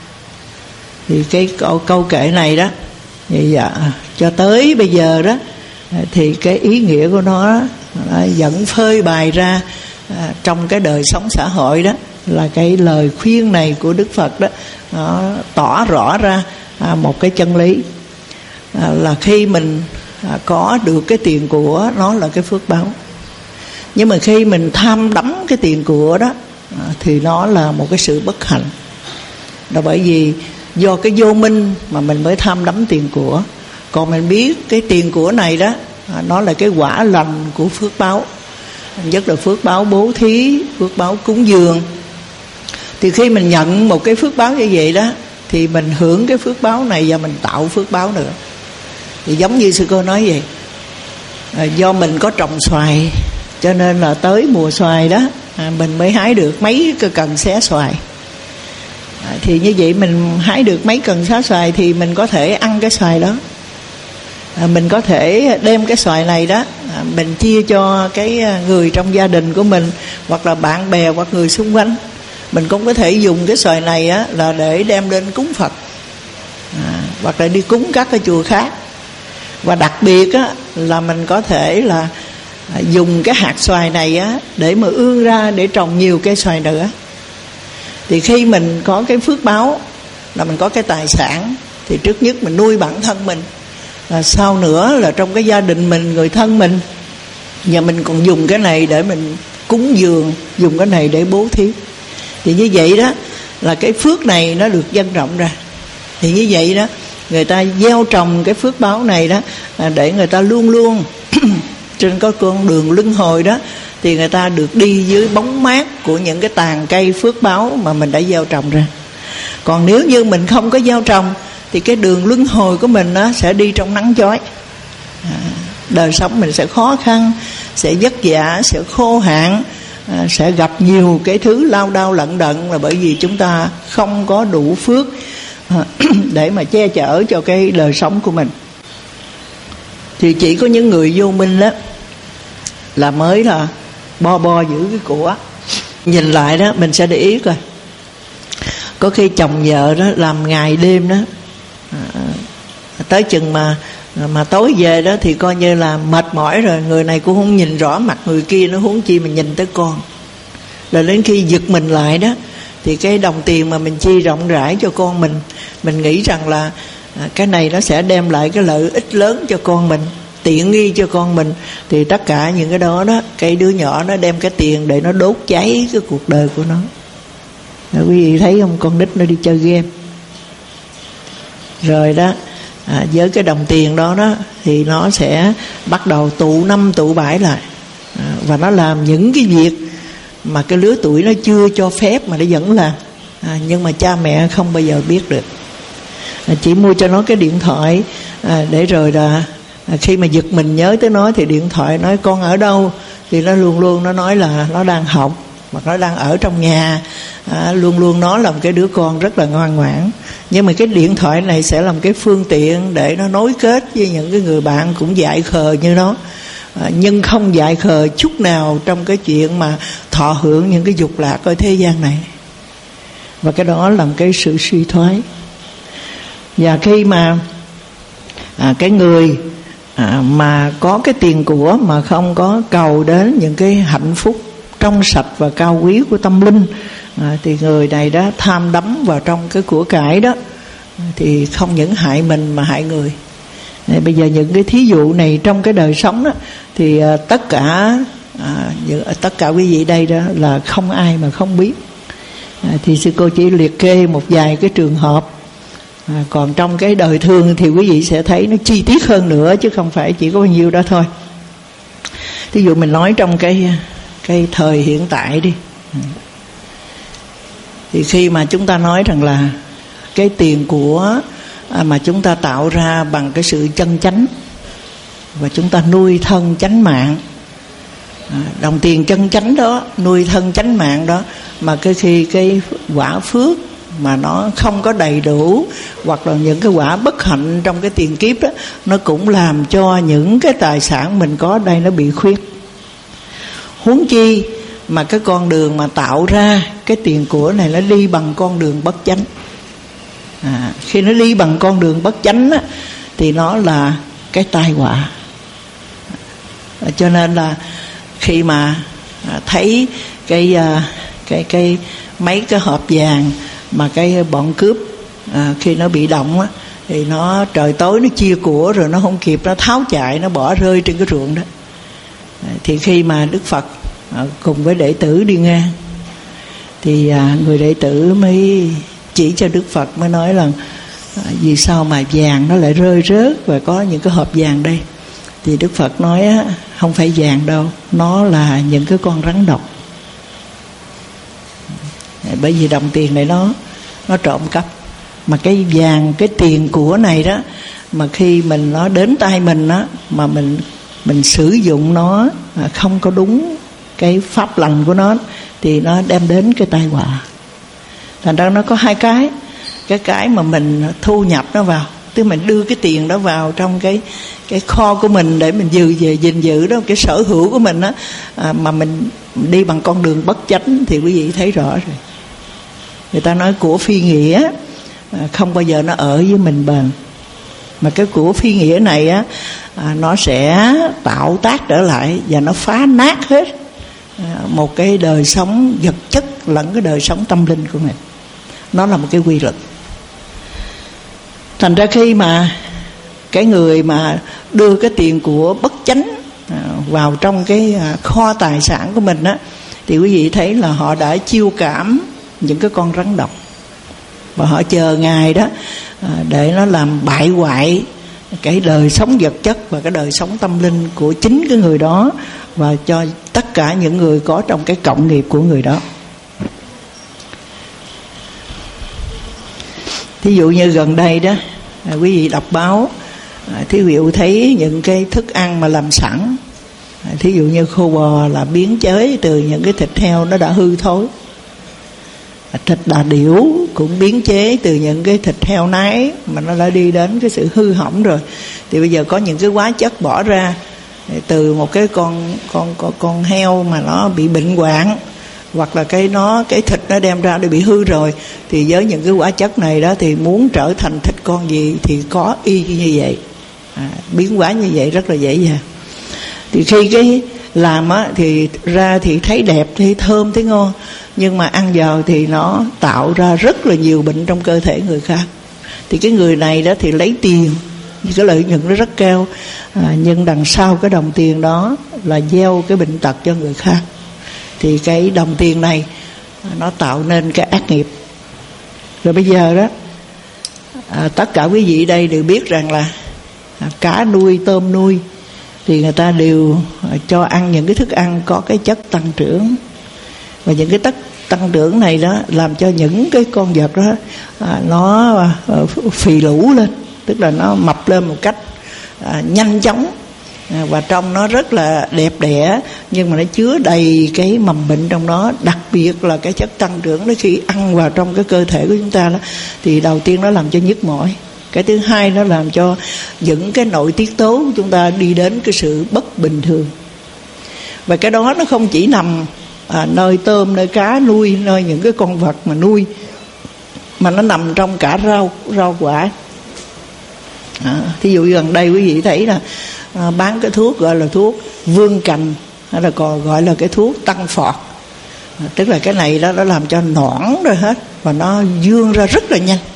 Speaker 2: Thì cái câu kệ này đó, cho tới bây giờ đó, thì cái ý nghĩa của nó vẫn phơi bày ra trong cái đời sống xã hội đó, là cái lời khuyên này của Đức Phật đó, nó tỏ rõ ra một cái chân lý, là khi mình có được cái tiền của, nó là cái phước báo. Nhưng mà khi mình tham đắm cái tiền của đó thì nó là một cái sự bất hạnh. Là bởi vì do cái vô minh mà mình mới tham đắm tiền của. Còn mình biết cái tiền của này đó, nó là cái quả lành của phước báo, nhất là phước báo bố thí, phước báo cúng dường. Thì khi mình nhận một cái phước báo như vậy đó, thì mình hưởng cái phước báo này và mình tạo phước báo nữa. Thì giống như sư cô nói vậy, do mình có trồng xoài, cho nên là tới mùa xoài đó, mình mới hái được mấy cái cần xé xoài. Thì như vậy mình hái được mấy cần xé xoài thì mình có thể ăn cái xoài đó. Mình có thể đem cái xoài này đó, mình chia cho cái người trong gia đình của mình, hoặc là bạn bè hoặc người xung quanh. Mình cũng có thể dùng cái xoài này á, là để đem lên cúng Phật, hoặc là đi cúng các cái chùa khác. Và đặc biệt á, là mình có thể là dùng cái hạt xoài này á, để mà ương ra để trồng nhiều cây xoài nữa. Thì khi mình có cái phước báo, là mình có cái tài sản, thì trước nhất mình nuôi bản thân mình, sau nữa là trong cái gia đình mình, người thân mình. Và mình còn dùng cái này để mình cúng dường, dùng cái này để bố thí. Thì như vậy đó, là cái phước này nó được nhân rộng ra. Thì như vậy đó, người ta gieo trồng cái phước báo này đó, để người ta luôn luôn trên cái con đường luân hồi đó, thì người ta được đi dưới bóng mát của những cái tàn cây phước báo mà mình đã gieo trồng ra. Còn nếu như mình không có gieo trồng, thì cái đường luân hồi của mình nó sẽ đi trong nắng chói. Đời sống mình sẽ khó khăn, sẽ vất vả, sẽ khô hạn, sẽ gặp nhiều cái thứ lao đao lận đận, là bởi vì chúng ta không có đủ phước để mà che chở cho cái đời sống của mình. Thì chỉ có những người vô minh đó là mới là bo giữ cái của. Nhìn lại đó, mình sẽ để ý coi, có khi chồng vợ đó làm ngày đêm đó, tới chừng mà tối về đó thì coi như là mệt mỏi rồi, người này cũng không nhìn rõ mặt người kia, nó huống chi mình nhìn tới con. Rồi đến khi giật mình lại đó, thì cái đồng tiền mà mình chi rộng rãi cho con mình nghĩ rằng là cái này nó sẽ đem lại cái lợi ích lớn cho con mình, tiện nghi cho con mình. Thì tất cả những cái đó đó, cái đứa nhỏ nó đem cái tiền để nó đốt cháy cái cuộc đời của nó. Rồi quý vị thấy không, con nít nó đi chơi game rồi đó, với cái đồng tiền đó đó, thì nó sẽ bắt đầu tụ năm tụ bãi lại, và nó làm những cái việc mà cái lứa tuổi nó chưa cho phép mà nó vẫn làm. Nhưng mà cha mẹ không bao giờ biết được. Chỉ mua cho nó cái điện thoại, để rồi là khi mà giật mình nhớ tới nó thì điện thoại nói con ở đâu, thì nó luôn luôn nó nói là nó đang học, hoặc nó đang ở trong nhà. Luôn luôn nó là một cái đứa con rất là ngoan ngoãn. Nhưng mà cái điện thoại này sẽ làm cái phương tiện để nó nối kết với những cái người bạn cũng dại khờ như nó, nhưng không dại khờ chút nào trong cái chuyện mà thọ hưởng những cái dục lạc ở thế gian này. Và cái đó là một cái sự suy thoái. Và khi mà cái người mà có cái tiền của mà không có cầu đến những cái hạnh phúc trong sạch và cao quý của tâm linh, thì người này đã tham đắm vào trong cái của cải đó, thì không những hại mình mà hại người. Bây giờ những cái thí dụ này trong cái đời sống đó, thì tất cả quý vị đây đó là không ai mà không biết. Thì sư cô chỉ liệt kê một vài cái trường hợp. Còn trong cái đời thường thì quý vị sẽ thấy nó chi tiết hơn nữa, chứ không phải chỉ có bao nhiêu đó thôi. Thí dụ mình nói trong cái thời hiện tại đi, thì khi mà chúng ta nói rằng là cái tiền của mà chúng ta tạo ra bằng cái sự chân chánh, và chúng ta nuôi thân chánh mạng. Đồng tiền chân chánh đó, nuôi thân chánh mạng đó, mà khi cái quả phước mà nó không có đầy đủ, hoặc là những cái quả bất hạnh trong cái tiền kiếp đó, nó cũng làm cho những cái tài sản mình có đây nó bị khuyết. Huống chi mà cái con đường mà tạo ra cái tiền của này nó đi bằng con đường bất chánh. Khi nó đi bằng con đường bất chánh á, thì nó là cái tai họa. Cho nên là khi mà thấy cái mấy cái hộp vàng mà cái bọn cướp khi nó bị động á, thì nó trời tối nó chia của rồi nó không kịp, nó tháo chạy, nó bỏ rơi trên cái ruộng đó. Thì khi mà Đức Phật cùng với đệ tử đi ngang, thì người đệ tử mới chỉ cho Đức Phật, mới nói là vì sao mà vàng nó lại rơi rớt và có những cái hộp vàng đây. Thì Đức Phật nói không phải vàng đâu, nó là những cái con rắn độc. Bởi vì đồng tiền này nó trộm cắp. Mà cái vàng, cái tiền của này đó, mà khi mình nó đến tay mình á, mà mình sử dụng nó không có đúng cái pháp lành của nó, thì nó đem đến cái tai họa. Thành ra nó có hai cái mà mình thu nhập nó vào, tức mình đưa cái tiền đó vào trong cái kho của mình để mình gìn giữ đó, cái sở hữu của mình á, mà mình đi bằng con đường bất chánh thì quý vị thấy rõ rồi. Người ta nói của phi nghĩa không bao giờ nó ở với mình bền, mà cái của phi nghĩa này á, nó sẽ tạo tác trở lại và nó phá nát hết một cái đời sống vật chất lẫn cái đời sống tâm linh của mình. Nó là một cái quy luật. Thành ra khi mà cái người mà đưa cái tiền của bất chánh vào trong cái kho tài sản của mình á, thì quý vị thấy là họ đã chiêu cảm những cái con rắn độc, và họ chờ ngày đó để nó làm bại hoại cái đời sống vật chất và cái đời sống tâm linh của chính cái người đó, và cho tất cả những người có trong cái cộng nghiệp của người đó. Thí dụ như gần đây đó, quý vị đọc báo, thí dụ thấy những cái thức ăn mà làm sẵn, thí dụ như khô bò là biến chế từ những cái thịt heo nó đã hư thối, thịt đà điểu cũng biến chế từ những cái thịt heo nái mà nó đã đi đến cái sự hư hỏng rồi. Thì bây giờ có những cái hóa chất bỏ ra từ một cái con heo mà nó bị bệnh hoạn, hoặc là cái thịt nó đem ra để bị hư rồi, thì với những cái hóa chất này đó thì muốn trở thành thịt con gì thì có y như vậy, biến hóa như vậy rất là dễ dàng. Thì khi cái làm á thì ra thì thấy đẹp, thấy thơm, thấy ngon, nhưng mà ăn vào thì nó tạo ra rất là nhiều bệnh trong cơ thể người khác. Thì cái người này đó thì lấy tiền, cái lợi nhuận nó rất cao, nhưng đằng sau cái đồng tiền đó là gieo cái bệnh tật cho người khác. Thì cái đồng tiền này nó tạo nên cái ác nghiệp. Rồi bây giờ đó, tất cả quý vị đây đều biết rằng là cá nuôi, tôm nuôi thì người ta đều cho ăn những cái thức ăn có cái chất tăng trưởng, và những cái tăng trưởng này đó làm cho những cái con vật đó nó phì lũ lên, tức là nó mập lên một cách nhanh chóng, và trong nó rất là đẹp đẽ, nhưng mà nó chứa đầy cái mầm bệnh trong đó. Đặc biệt là cái chất tăng trưởng đó khi ăn vào trong cái cơ thể của chúng ta đó, thì đầu tiên nó làm cho nhức mỏi, cái thứ hai nó làm cho những cái nội tiết tố của chúng ta đi đến cái sự bất bình thường. Và cái đó nó không chỉ nằm nơi tôm, nơi cá nuôi, nơi những cái con vật mà nuôi, mà nó nằm trong cả rau quả. Thí dụ gần đây quý vị thấy là bán cái thuốc gọi là thuốc vương cành, hay là còn gọi là cái thuốc tăng phọt, tức là cái này đó nó làm cho nõn rồi hết, và nó dương ra rất là nhanh.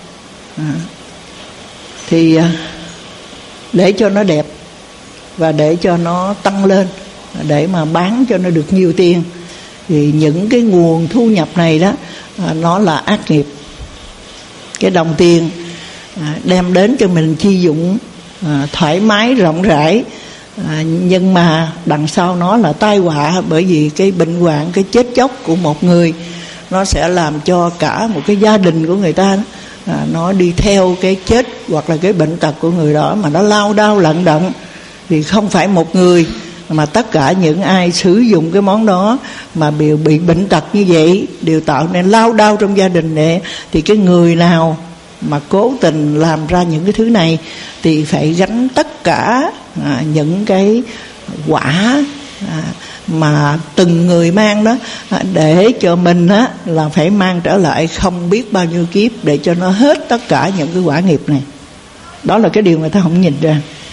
Speaker 2: Thì để cho nó đẹp và để cho nó tăng lên, để mà bán cho nó được nhiều tiền, thì những cái nguồn thu nhập này đó nó là ác nghiệp. Cái đồng tiền đem đến cho mình chi dụng thoải mái rộng rãi, nhưng mà đằng sau nó là tai họa, bởi vì cái bệnh hoạn, cái chết chóc của một người nó sẽ làm cho cả một cái gia đình của người ta nó đi theo cái chết hoặc là cái bệnh tật của người đó mà nó lao đao lận đận, thì không phải một người mà tất cả những ai sử dụng cái món đó mà bị bệnh tật như vậy đều tạo nên lao đao trong gia đình này. Thì cái người nào mà cố tình làm ra những cái thứ này thì phải gánh tất cả những cái quả mà từng người mang đó, để cho mình là phải mang trở lại không biết bao nhiêu kiếp để cho nó hết tất cả những cái quả nghiệp này. Đó là cái điều người ta không nhìn ra.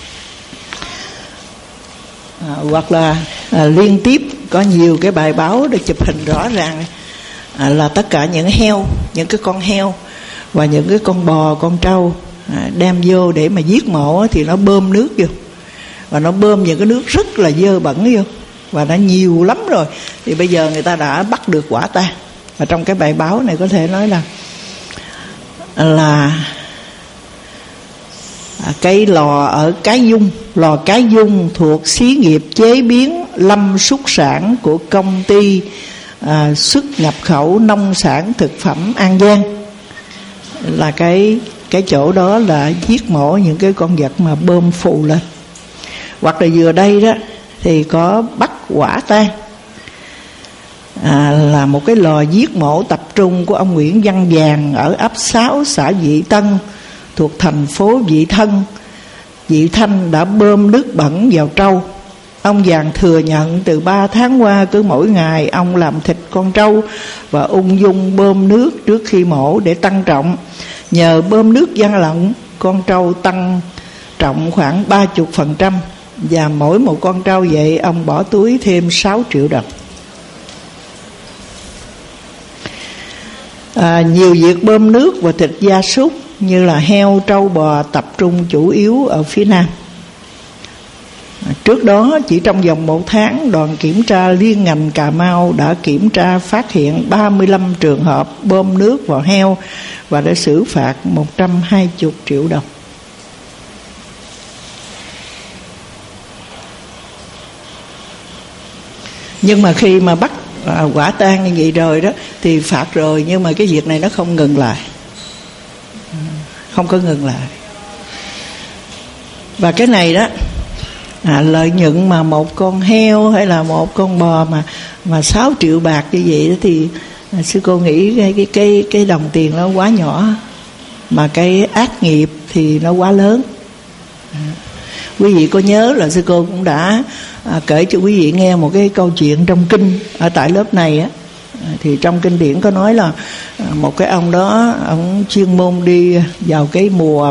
Speaker 2: Hoặc là liên tiếp có nhiều cái bài báo để chụp hình rõ ràng là tất cả những heo, những cái con heo và những cái con bò, con trâu đem vô để mà giết mổ thì nó bơm nước vô, và nó bơm những cái nước rất là dơ bẩn vô, và nó nhiều lắm rồi. Thì bây giờ người ta đã bắt được quả tang. Và trong cái bài báo này có thể nói là cái lò ở Cái Dung, lò Cái Dung thuộc xí nghiệp chế biến lâm súc sản của công ty xuất nhập khẩu nông sản thực phẩm An Giang, là cái chỗ đó là giết mổ những cái con vật mà bơm phù lên. Hoặc là vừa đây đó thì có bắt quả tang là một cái lò giết mổ tập trung của ông Nguyễn Văn Vàng ở ấp 6 xã Vị Tân thuộc thành phố Vị Thanh đã bơm nước bẩn vào trâu. Ông Vàng thừa nhận từ 3 tháng qua cứ mỗi ngày ông làm thịt con trâu và ung dung bơm nước trước khi mổ để tăng trọng. Nhờ bơm nước gian lận, con trâu tăng trọng khoảng 30%, và mỗi một con trâu vậy ông bỏ túi thêm 6 triệu đồng. Nhiều việc bơm nước và thịt gia súc như là heo, trâu, bò tập trung chủ yếu ở phía Nam. Trước đó chỉ trong vòng 1 tháng, đoàn kiểm tra liên ngành Cà Mau đã kiểm tra phát hiện 35 trường hợp bơm nước vào heo và đã xử phạt 120 triệu đồng. Nhưng mà khi mà bắt quả tang như vậy rồi đó thì phạt rồi, nhưng mà cái việc này nó không ngừng lại, không có ngừng lại. Và cái này đó lợi nhuận mà một con heo hay là một con bò mà 6 triệu bạc như vậy đó, thì sư cô nghĩ cái đồng tiền nó quá nhỏ, mà cái ác nghiệp thì nó quá lớn. Quý vị có nhớ là sư cô cũng đã kể cho quý vị nghe một cái câu chuyện trong kinh ở tại lớp này á. Thì trong kinh điển có nói là một cái ông đó, ông chuyên môn đi vào cái mùa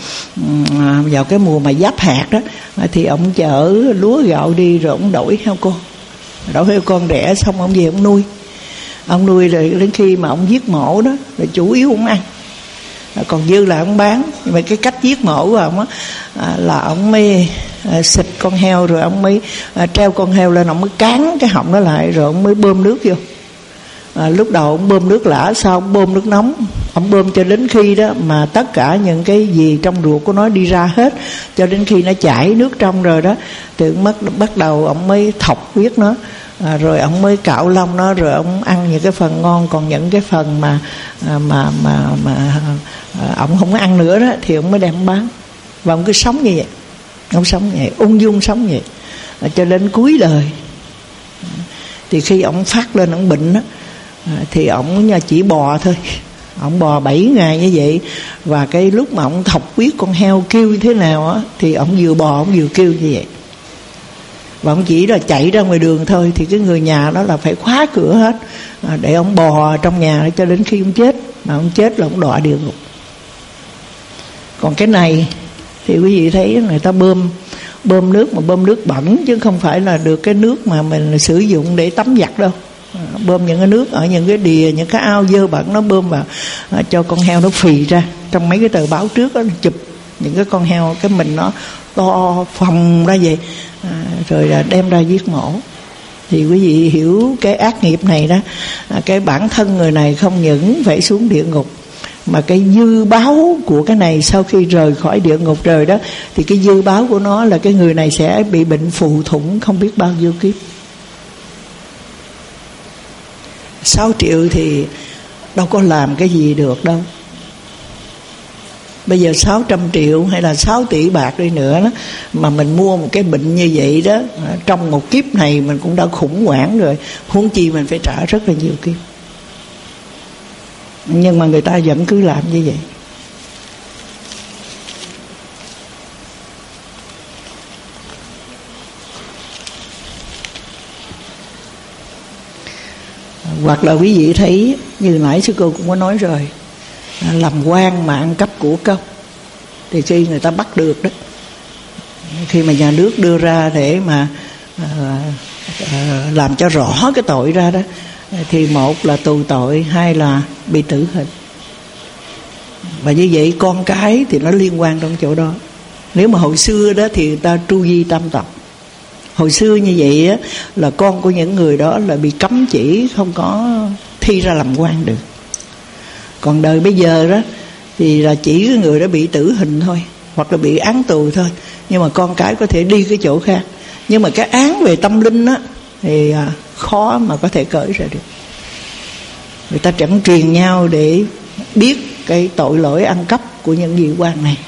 Speaker 2: mà giáp hạt đó, thì ông chở lúa gạo đi rồi ông đổi heo con đẻ, xong ông về ông nuôi rồi đến khi mà ông giết mổ đó rồi chủ yếu ông ăn, còn dư là ông bán. Nhưng mà cái cách giết mổ của ông á là ông mới xịt con heo, rồi ông mới treo con heo lên, ông mới cán cái họng nó lại, rồi ông mới bơm nước vô. Lúc đầu ông bơm nước lã, sau ông bơm nước nóng, ông bơm cho đến khi đó mà tất cả những cái gì trong ruột của nó đi ra hết, cho đến khi nó chảy nước trong rồi đó thì bắt đầu ông mới thọc huyết nó, rồi ông mới cạo lông nó, rồi ông ăn những cái phần ngon, còn những cái phần mà ông không có ăn nữa đó thì ông mới đem bán. Và ông cứ sống như vậy, ông sống như vậy, ung dung sống như vậy cho đến cuối đời. Thì khi ông phát lên ông bệnh đó, thì ông chỉ bò thôi, ông bò 7 ngày như vậy. Và cái lúc mà ông thọc huyết con heo kêu như thế nào á, thì ông vừa bò ông vừa kêu như vậy. Và ông chỉ là chạy ra ngoài đường thôi, thì cái người nhà đó là phải khóa cửa hết, để ông bò trong nhà cho đến khi ông chết. Mà ông chết là ông đọa địa ngục. Còn cái này thì quý vị thấy người ta bơm nước, mà bơm nước bẩn chứ không phải là được cái nước mà mình sử dụng để tắm giặt đâu. Bơm những cái nước ở những cái đìa, những cái ao dơ bẩn, nó bơm vào cho con heo nó phì ra. Trong mấy cái tờ báo trước đó chụp những cái con heo, cái mình nó to phồng ra vậy, rồi là đem ra giết mổ. Thì quý vị hiểu cái ác nghiệp này đó, cái bản thân người này không những phải xuống địa ngục, mà cái dư báo của cái này sau khi rời khỏi địa ngục rồi đó, thì cái dư báo của nó là cái người này sẽ bị bệnh phù thủng không biết bao nhiêu kiếp. 6 triệu thì đâu có làm cái gì được đâu. Bây giờ 600 triệu hay là 6 tỷ bạc đi nữa đó, mà mình mua một cái bệnh như vậy đó, trong một kiếp này mình cũng đã khủng hoảng rồi, huống chi mình phải trả rất là nhiều kiếp. Nhưng mà người ta vẫn cứ làm như vậy. Hoặc là quý vị thấy như nãy sư cô cũng có nói rồi, làm quan mà ăn cắp của công, thì khi người ta bắt được đó, khi mà nhà nước đưa ra để mà làm cho rõ cái tội ra đó, thì một là tù tội, hai là bị tử hình. Và như vậy con cái thì nó liên quan trong chỗ đó. Nếu mà hồi xưa đó thì người ta tru di tam tộc. Hồi xưa như vậy á, là con của những người đó là bị cấm chỉ, không có thi ra làm quan được. Còn đời bây giờ đó thì là chỉ cái người đó bị tử hình thôi, hoặc là bị án tù thôi, nhưng mà con cái có thể đi cái chỗ khác. Nhưng mà cái án về tâm linh á thì khó mà có thể cởi ra được. Người ta chẳng truyền nhau để biết cái tội lỗi ăn cắp của những vị quan này.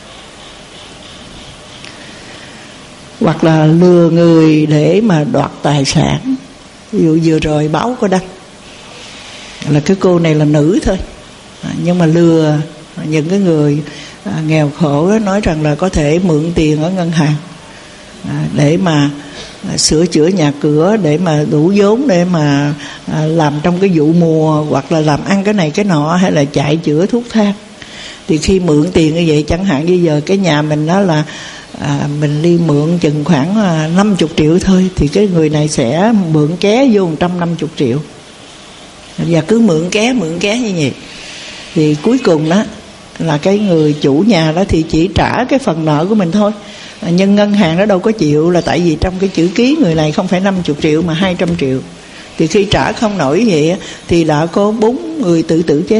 Speaker 2: Hoặc là lừa người để mà đoạt tài sản. Ví dụ vừa rồi báo có đăng là cái cô này là nữ thôi, nhưng mà lừa những cái người nghèo khổ đó, nói rằng là có thể mượn tiền ở ngân hàng để mà sửa chữa nhà cửa, để mà đủ vốn để mà làm trong cái vụ mùa, hoặc là làm ăn cái này cái nọ, hay là chạy chữa thuốc thang. Thì khi mượn tiền như vậy, chẳng hạn như giờ cái nhà mình đó là mình đi mượn chừng khoảng 50 triệu thôi, thì cái người này sẽ mượn ké vô 150 triệu, và cứ mượn ké như vậy. Thì cuối cùng đó là cái người chủ nhà đó thì chỉ trả cái phần nợ của mình thôi, nhưng ngân hàng nó đâu có chịu, là tại vì trong cái chữ ký người này không phải 50 triệu mà 200 triệu. Thì khi trả không nổi vậy thì đã có 4 người tự tử chết.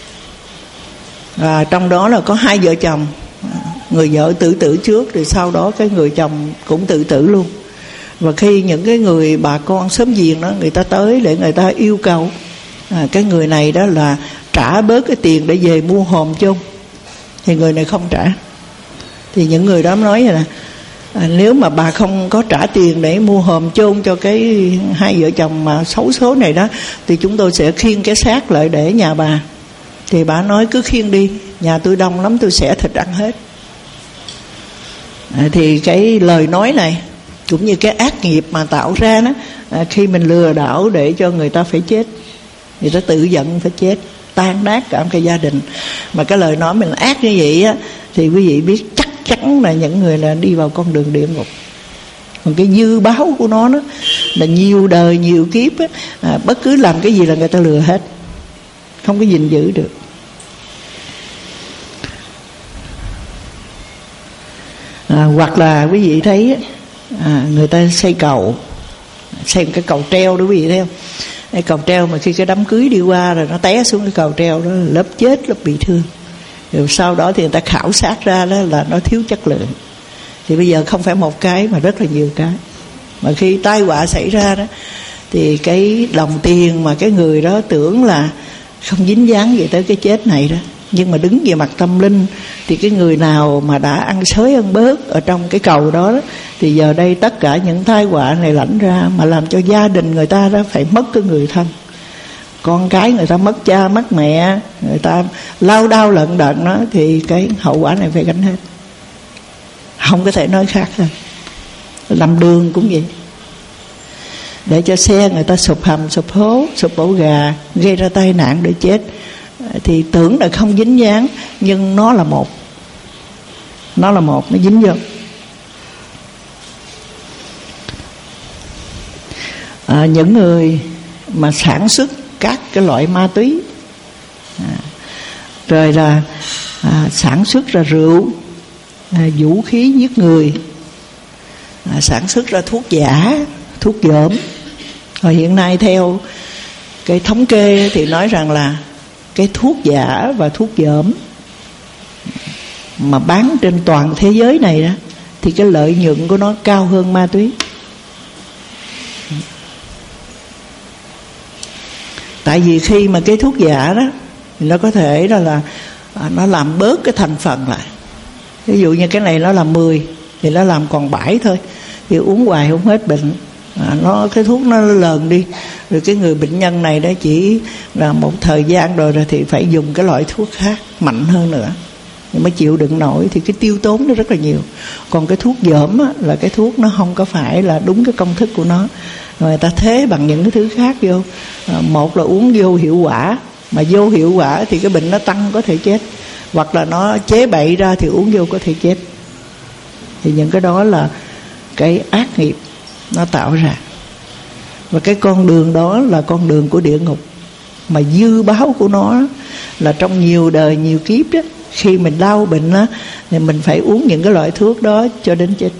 Speaker 2: Trong đó là có 2 vợ chồng, người vợ tự tử trước, rồi sau đó cái người chồng cũng tự tử luôn. Và khi những cái người bà con xóm giềng đó, người ta tới để người ta yêu cầu cái người này đó là trả bớt cái tiền để về mua hòm chôn, thì người này không trả. Thì những người đó nói là nếu mà bà không có trả tiền để mua hòm chôn cho cái 2 vợ chồng mà xấu số này đó, thì chúng tôi sẽ khiêng cái xác lại để nhà bà. Thì bà nói cứ khiêng đi, nhà tôi đông lắm, tôi xẻ thịt ăn hết. Thì cái lời nói này cũng như cái ác nghiệp mà tạo ra đó, khi mình lừa đảo để cho người ta phải chết, người ta tự giận phải chết, tan nát cả một cái gia đình. Mà cái lời nói mình ác như vậy á, thì quý vị biết chắc chắn là những người là đi vào con đường địa ngục. Còn cái dư báo của nó đó là nhiều đời nhiều kiếp á, bất cứ làm cái gì là người ta lừa hết, không có gìn giữ được. Hoặc là quý vị thấy người ta xây cầu, xây cái cầu treo đó quý vị thấy không? Cái cầu treo mà khi cái đám cưới đi qua rồi nó té xuống cái cầu treo đó, lớp chết lớp bị thương. Rồi sau đó thì người ta khảo sát ra đó là nó thiếu chất lượng. Thì bây giờ không phải một cái mà rất là nhiều cái. Mà khi tai họa xảy ra đó, thì cái đồng tiền mà cái người đó tưởng là không dính dáng gì tới cái chết này đó, nhưng mà đứng về mặt tâm linh thì cái người nào mà đã ăn xới ăn bớt ở trong cái cầu đó, thì giờ đây tất cả những tai họa này lãnh ra, mà làm cho gia đình người ta đó phải mất cái người thân, con cái người ta mất cha mất mẹ, người ta lao đao lận đận đó, thì cái hậu quả này phải gánh hết, không có thể nói khác hơn. Làm đường cũng vậy, để cho xe người ta sụp hầm sụp hố sụp ổ gà, gây ra tai nạn để chết, thì tưởng là không dính dáng, nhưng nó là một, nó dính vô. Những người mà sản xuất các cái loại ma túy, rồi là sản xuất ra rượu, vũ khí giết người, sản xuất ra thuốc giả, thuốc dởm. Rồi hiện nay theo cái thống kê thì nói rằng là cái thuốc giả và thuốc dởm mà bán trên toàn thế giới này đó, thì cái lợi nhuận của nó cao hơn ma túy. Tại vì khi mà cái thuốc giả đó thì nó có thể là nó làm bớt cái thành phần lại. Ví dụ như cái này nó là 10 thì nó làm còn 7 thôi, thì uống hoài không hết bệnh. Cái thuốc nó lờn đi. Rồi cái người bệnh nhân này đó chỉ là một thời gian rồi thì phải dùng cái loại thuốc khác mạnh hơn nữa nhưng mới chịu đựng nổi, thì cái tiêu tốn nó rất là nhiều. Còn cái thuốc dởm á, là cái thuốc nó không có phải là đúng cái công thức của nó, người ta thế bằng những cái thứ khác vô. Một là uống vô hiệu quả, mà vô hiệu quả thì cái bệnh nó tăng có thể chết, hoặc là nó chế bậy ra thì uống vô có thể chết. Thì những cái đó là cái ác nghiệp nó tạo ra. Và cái con đường đó là con đường của địa ngục, mà dư báo của nó là trong nhiều đời nhiều kiếp đó, khi mình đau bệnh á thì mình phải uống những cái loại thuốc đó cho đến chết.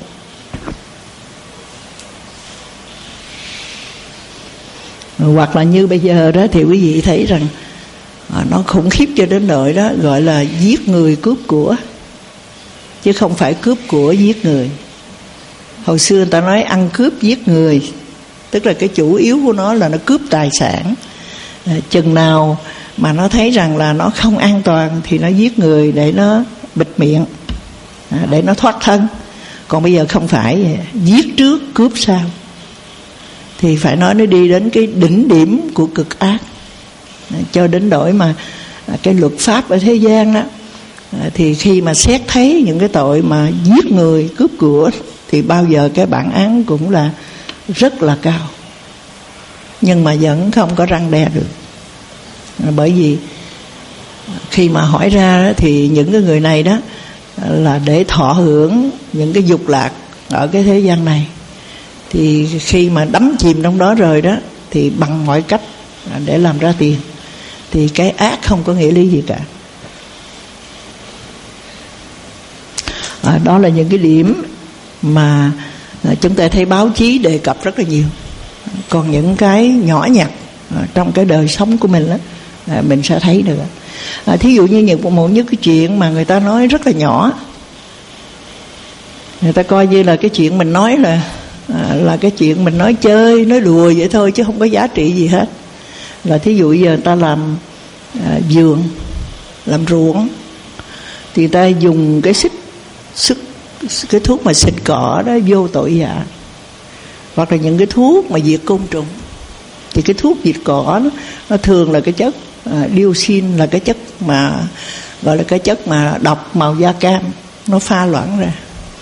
Speaker 2: Hoặc là như bây giờ đó thì quý vị thấy rằng nó khủng khiếp cho đến nỗi đó gọi là giết người cướp của, chứ không phải cướp của giết người. Hồi xưa người ta nói ăn cướp giết người, tức là cái chủ yếu của nó là nó cướp tài sản. Chừng nào mà nó thấy rằng là nó không an toàn thì nó giết người để nó bịt miệng, để nó thoát thân. Còn bây giờ không phải vậy. Giết trước cướp sau, thì phải nói nó đi đến cái đỉnh điểm của cực ác. Cho đến nỗi mà cái luật pháp ở thế gian đó, thì khi mà xét thấy những cái tội mà giết người cướp của thì bao giờ cái bản án cũng là rất là cao, nhưng mà vẫn không có răn đe được. Bởi vì khi mà hỏi ra đó, thì những cái người này đó là để thọ hưởng những cái dục lạc ở cái thế gian này, thì khi mà đắm chìm trong đó rồi đó thì bằng mọi cách để làm ra tiền, thì cái ác không có nghĩa lý gì cả. Đó là những cái điểm mà chúng ta thấy báo chí đề cập rất là nhiều. Còn những cái nhỏ nhặt trong cái đời sống của mình đó, mình sẽ thấy được. Thí dụ như một những cái chuyện mà người ta nói rất là nhỏ, người ta coi như là cái chuyện mình nói là cái chuyện mình nói chơi, nói đùa vậy thôi, chứ không có giá trị gì hết. Là thí dụ giờ người ta làm vườn, làm ruộng, thì người ta dùng cái cái thuốc mà xịt cỏ đó vô tội vạ, hoặc là những cái thuốc mà diệt côn trùng. Thì cái thuốc diệt cỏ nó thường là cái chất dioxin, là cái chất mà gọi là cái chất mà độc màu da cam, nó pha loãng ra.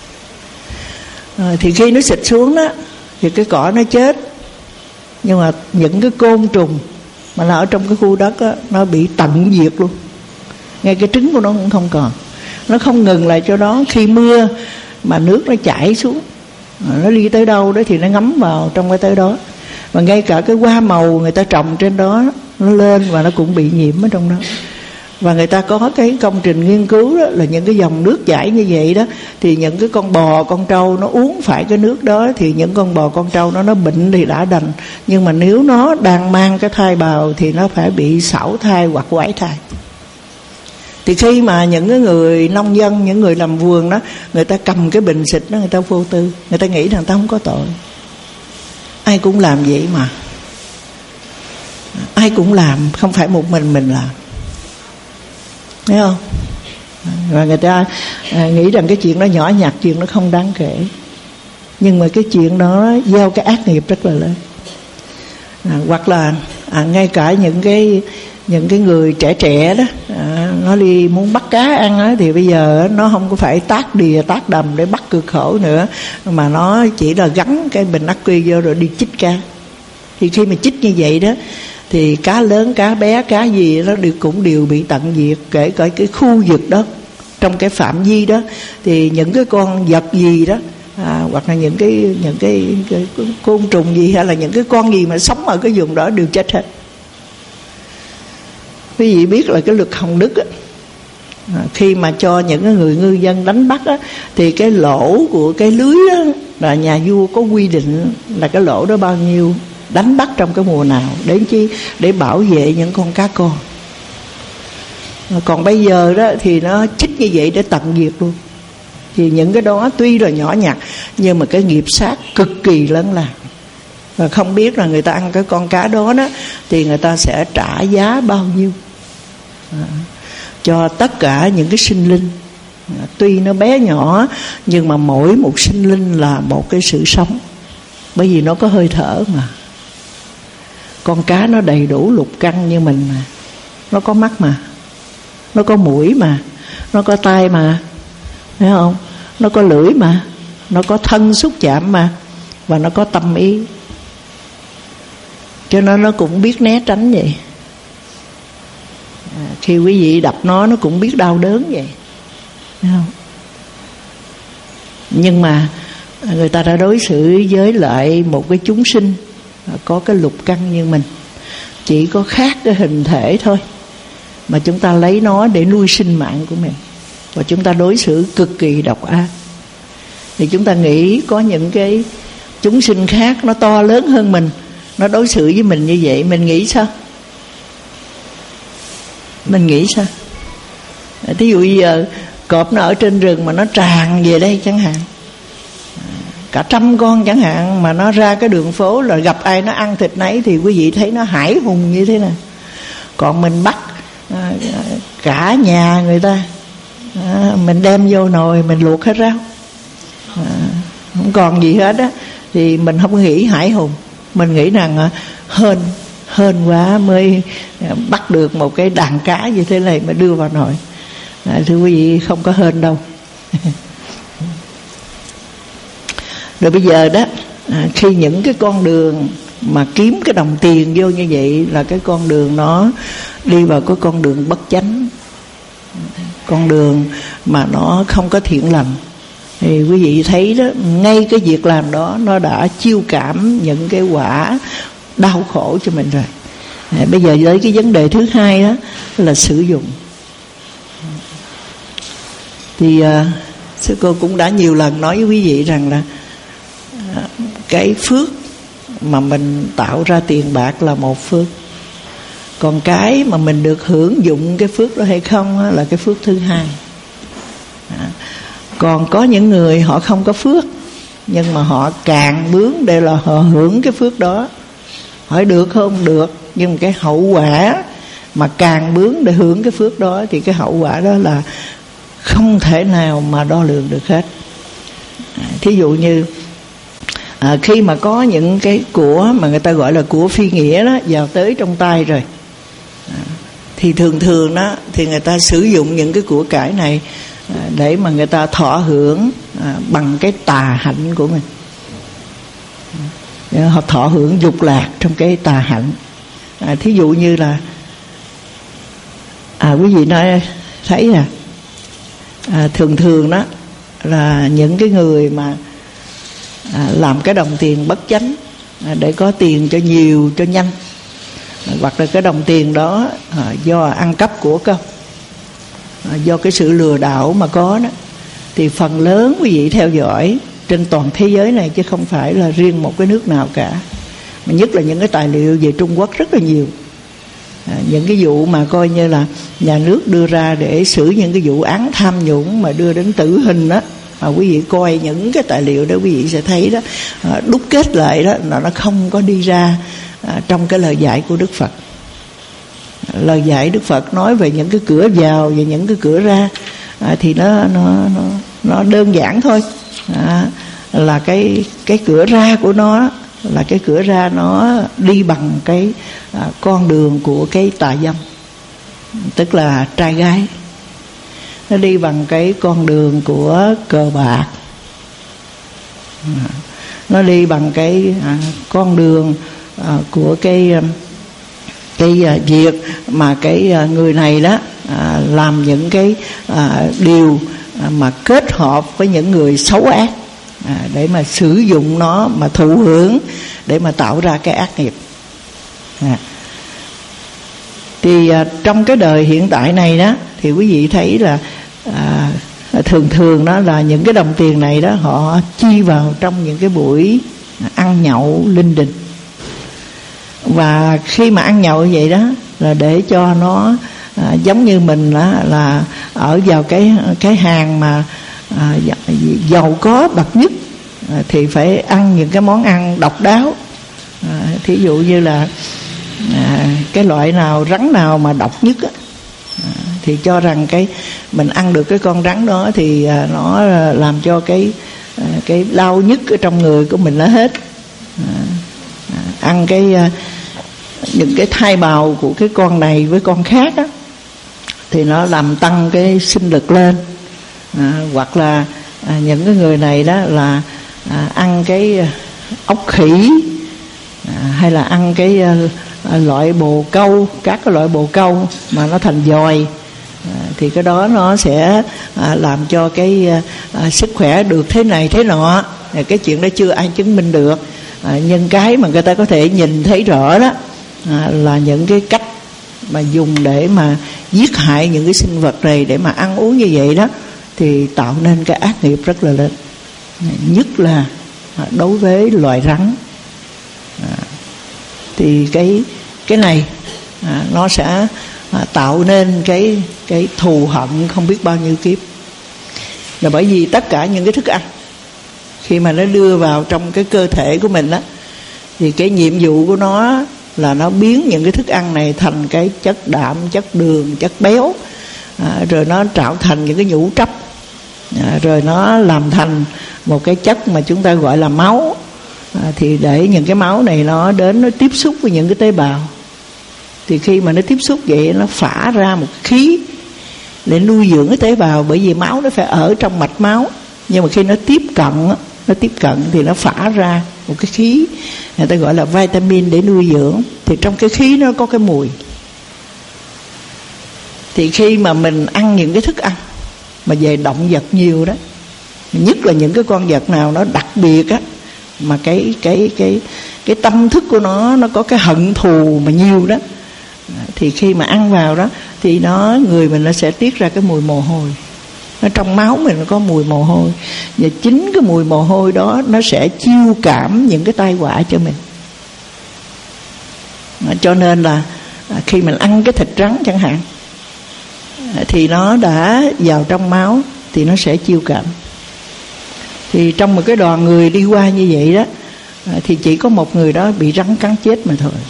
Speaker 2: Thì khi nó xịt xuống đó thì cái cỏ nó chết, nhưng mà những cái côn trùng mà là ở trong cái khu đất đó, nó bị tận diệt luôn, ngay cái trứng của nó cũng không còn. Nó không ngừng lại cho đó. Khi mưa mà nước nó chảy xuống, nó đi tới đâu đó thì nó ngấm vào trong cái tới đó. Và ngay cả cái hoa màu người ta trồng trên đó, nó lên và nó cũng bị nhiễm ở trong đó. Và người ta có cái công trình nghiên cứu đó, là những cái dòng nước chảy như vậy đó, thì những cái con bò, con trâu nó uống phải cái nước đó, thì những con bò, con trâu nó bệnh thì đã đành, nhưng mà nếu nó đang mang cái thai bào thì nó phải bị xảo thai hoặc quải thai. Thì khi mà những cái người nông dân, những người làm vườn đó, người ta cầm cái bình xịt đó, người ta vô tư, người ta nghĩ rằng người ta không có tội. Ai cũng làm vậy mà, ai cũng làm, không phải một mình làm, thấy không? Và người ta nghĩ rằng cái chuyện đó nhỏ nhặt, chuyện nó không đáng kể, nhưng mà cái chuyện đó gieo cái ác nghiệp rất là lớn. Hoặc là ngay cả những cái người trẻ đó, nó đi muốn bắt cá ăn đó, thì bây giờ nó không có phải tác đìa tác đầm để bắt cực khổ nữa, mà nó chỉ là gắn cái bình ắc quy vô rồi đi chích cá. Thì khi mà chích như vậy đó thì cá lớn, cá bé, cá gì nó cũng đều bị tận diệt. Kể cả cái khu vực đó, trong cái phạm vi đó, thì những cái con vật gì đó, hoặc là những cái côn trùng gì, hay là những cái con gì mà sống ở cái vùng đó đều chết hết. Quý vị biết là cái luật Hồng Đức á, khi mà cho những cái người ngư dân đánh bắt á, thì cái lỗ của cái lưới á, là nhà vua có quy định là cái lỗ đó bao nhiêu, đánh bắt trong cái mùa nào, đến chi để bảo vệ những con cá con. Còn bây giờ đó thì nó chích như vậy để tận diệt luôn. Thì những cái đó tuy là nhỏ nhặt, nhưng mà cái nghiệp sát cực kỳ lớn lao. Và không biết là người ta ăn cái con cá đó đó thì người ta sẽ trả giá bao nhiêu. cho tất cả những cái sinh linh. Tuy nó bé nhỏ nhưng mà mỗi một sinh linh là một cái sự sống, bởi vì nó có hơi thở mà. Con cá nó đầy đủ lục căn như mình mà, nó có mắt mà, nó có mũi mà, nó có tai mà, thấy không? Nó có lưỡi mà, nó có thân xúc chạm mà, và nó có tâm ý. Cho nên nó cũng biết né tránh vậy. Khi quý vị đập nó cũng biết đau đớn vậy, thấy không? Nhưng mà người ta đã đối xử với lại một cái chúng sinh có cái lục căn như mình, chỉ có khác cái hình thể thôi, mà chúng ta lấy nó để nuôi sinh mạng của mình, và chúng ta đối xử cực kỳ độc ác. Thì chúng ta nghĩ có những cái chúng sinh khác nó to lớn hơn mình, nó đối xử với mình như vậy, mình nghĩ sao? Mình nghĩ sao? Thí dụ bây giờ cọp nó ở trên rừng mà nó tràn về đây chẳng hạn, cả 100 con chẳng hạn, mà nó ra cái đường phố là gặp ai nó ăn thịt nấy, thì quý vị thấy nó hải hùng như thế nào. Còn mình bắt cả nhà người ta, mình đem vô nồi mình luộc hết rau, không còn gì hết á, thì mình không nghĩ hải hùng. Mình nghĩ rằng hên quá mới bắt được một cái đàn cá như thế này mà đưa vào nồi. Thưa quý vị, không có hên đâu. Rồi bây giờ đó, khi những cái con đường mà kiếm cái đồng tiền vô như vậy là cái con đường nó đi vào cái con đường bất chánh, con đường mà nó không có thiện lành. Thì quý vị thấy đó, ngay cái việc làm đó nó đã chiêu cảm những cái quả đau khổ cho mình rồi. Bây giờ với cái vấn đề thứ hai đó là sử dụng. Thì sư cô cũng đã nhiều lần nói với quý vị rằng là cái phước mà mình tạo ra tiền bạc là một phước, còn cái mà mình được hưởng dụng cái phước đó hay không là cái phước thứ hai. Còn có những người họ không có phước, nhưng mà họ càng bướng để là họ hưởng cái phước đó. Hỏi được không? Được. Nhưng mà cái hậu quả mà càng bướng để hưởng cái phước đó thì cái hậu quả đó là không thể nào mà đo lường được hết. Thí dụ như khi mà có những cái của mà người ta gọi là của phi nghĩa đó vào tới trong tay rồi, thì thường đó thì người ta sử dụng những cái của cải này để mà người ta thọ hưởng bằng cái tà hạnh của mình. Họ thọ hưởng dục lạc trong cái tà hạnh. Thí dụ như là quý vị nói thấy thường đó là những cái người mà làm cái đồng tiền bất chánh để có tiền cho nhiều cho nhanh, hoặc là cái đồng tiền đó do ăn cắp của công, do cái sự lừa đảo mà có đó, thì phần lớn quý vị theo dõi trên toàn thế giới này, chứ không phải là riêng một cái nước nào cả, mà nhất là những cái tài liệu về Trung Quốc rất là nhiều. Những cái vụ mà coi như là nhà nước đưa ra để xử những cái vụ án tham nhũng mà đưa đến tử hình đó, quý vị coi những cái tài liệu đó quý vị sẽ thấy đó, đúc kết lại đó là nó không có đi ra trong cái lời dạy của Đức Phật. Lời dạy Đức Phật nói về những cái cửa vào và những cái cửa ra thì nó đơn giản thôi. Là cái cửa ra của nó là cái cửa ra nó đi bằng cái con đường của cái tà dâm, tức là trai gái. Nó đi bằng cái con đường của cờ bạc, nó đi bằng cái con đường của cái việc mà cái người này đó làm những cái điều mà kết hợp với những người xấu ác để mà sử dụng nó mà thụ hưởng để mà tạo ra cái ác nghiệp. Thì trong cái đời hiện tại này đó thì quý vị thấy là thường đó là những cái đồng tiền này đó họ chi vào trong những cái buổi ăn nhậu linh đình. Và khi mà ăn nhậu như vậy đó là để cho nó giống như mình là ở vào cái hàng mà giàu có bậc nhất, thì phải ăn những cái món ăn độc đáo. Thí dụ như là cái loại nào rắn nào mà độc nhất thì cho rằng cái mình ăn được cái con rắn đó thì nó làm cho cái đau nhức ở trong người của mình nó hết. Ăn những cái thai bào của cái con này với con khác á, thì nó làm tăng cái sinh lực lên. Hoặc là những cái người này đó là ăn cái ốc khỉ, hay là ăn cái loại bồ câu, các cái loại bồ câu mà nó thành giòi, thì cái đó nó sẽ làm cho cái sức khỏe được thế này thế nọ. Cái chuyện đó chưa ai chứng minh được, nhưng cái mà người ta có thể nhìn thấy rõ đó là những cái cách mà dùng để mà giết hại những cái sinh vật này, để mà ăn uống như vậy đó, thì tạo nên cái ác nghiệp rất là lớn, nhất là đối với loài rắn. Thì cái này nó sẽ tạo nên cái thù hận không biết bao nhiêu kiếp. Là bởi vì tất cả những cái thức ăn khi mà nó đưa vào trong cái cơ thể của mình á, thì cái nhiệm vụ của nó là nó biến những cái thức ăn này thành cái chất đạm, chất đường, chất béo, rồi nó tạo thành những cái nhũ trấp, rồi nó làm thành một cái chất mà chúng ta gọi là máu. Thì để những cái máu này nó đến, nó tiếp xúc với những cái tế bào, thì khi mà nó tiếp xúc vậy, nó phả ra một khí để nuôi dưỡng cái tế bào. Bởi vì máu nó phải ở trong mạch máu, nhưng mà khi nó tiếp cận thì nó phả ra một cái khí, người ta gọi là vitamin để nuôi dưỡng. Thì trong cái khí nó có cái mùi. Thì khi mà mình ăn những cái thức ăn mà về động vật nhiều đó, nhất là những cái con vật nào nó đặc biệt á, mà cái tâm thức của nó có cái hận thù mà nhiều đó, thì khi mà ăn vào đó thì người mình nó sẽ tiết ra cái mùi mồ hôi. Nó trong máu mình nó có mùi mồ hôi, và chính cái mùi mồ hôi đó nó sẽ chiêu cảm những cái tai họa cho mình. Cho nên là khi mình ăn cái thịt rắn chẳng hạn, thì nó đã vào trong máu thì nó sẽ chiêu cảm. Thì trong một cái đoàn người đi qua như vậy đó, thì chỉ có một người đó bị rắn cắn chết mà thôi.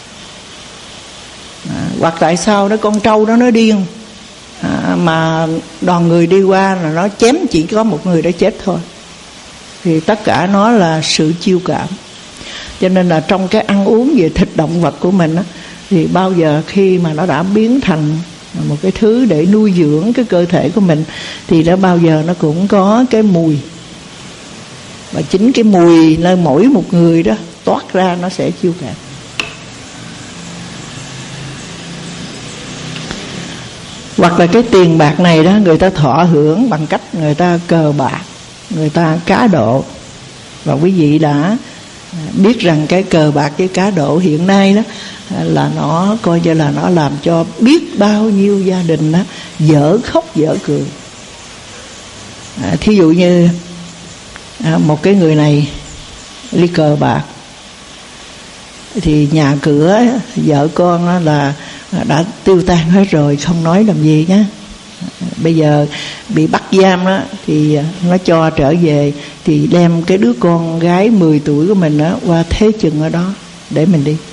Speaker 2: Hoặc tại sao đó con trâu đó nó điên, mà đoàn người đi qua là nó chém chỉ có một người đó chết thôi. Thì tất cả nó là sự chiêu cảm. Cho nên là trong cái ăn uống về thịt động vật của mình á, thì bao giờ khi mà nó đã biến thành một cái thứ để nuôi dưỡng cái cơ thể của mình, thì nó bao giờ nó cũng có cái mùi. Và chính cái mùi nơi mỗi một người đó toát ra nó sẽ chiêu cảm. Hoặc là cái tiền bạc này đó, người ta thọ hưởng bằng cách người ta cờ bạc, người ta cá độ. Và quý vị đã biết rằng cái cờ bạc với cá độ hiện nay đó là nó coi như là nó làm cho biết bao nhiêu gia đình đó dở khóc dở cười. Thí dụ như một cái người này đi cờ bạc, thì nhà cửa vợ con là đã tiêu tan hết rồi, không nói làm gì nhé. Bây giờ bị bắt giam đó, thì nó cho trở về, thì đem cái đứa con gái 10 tuổi của mình đó qua thế chừng ở đó để mình đi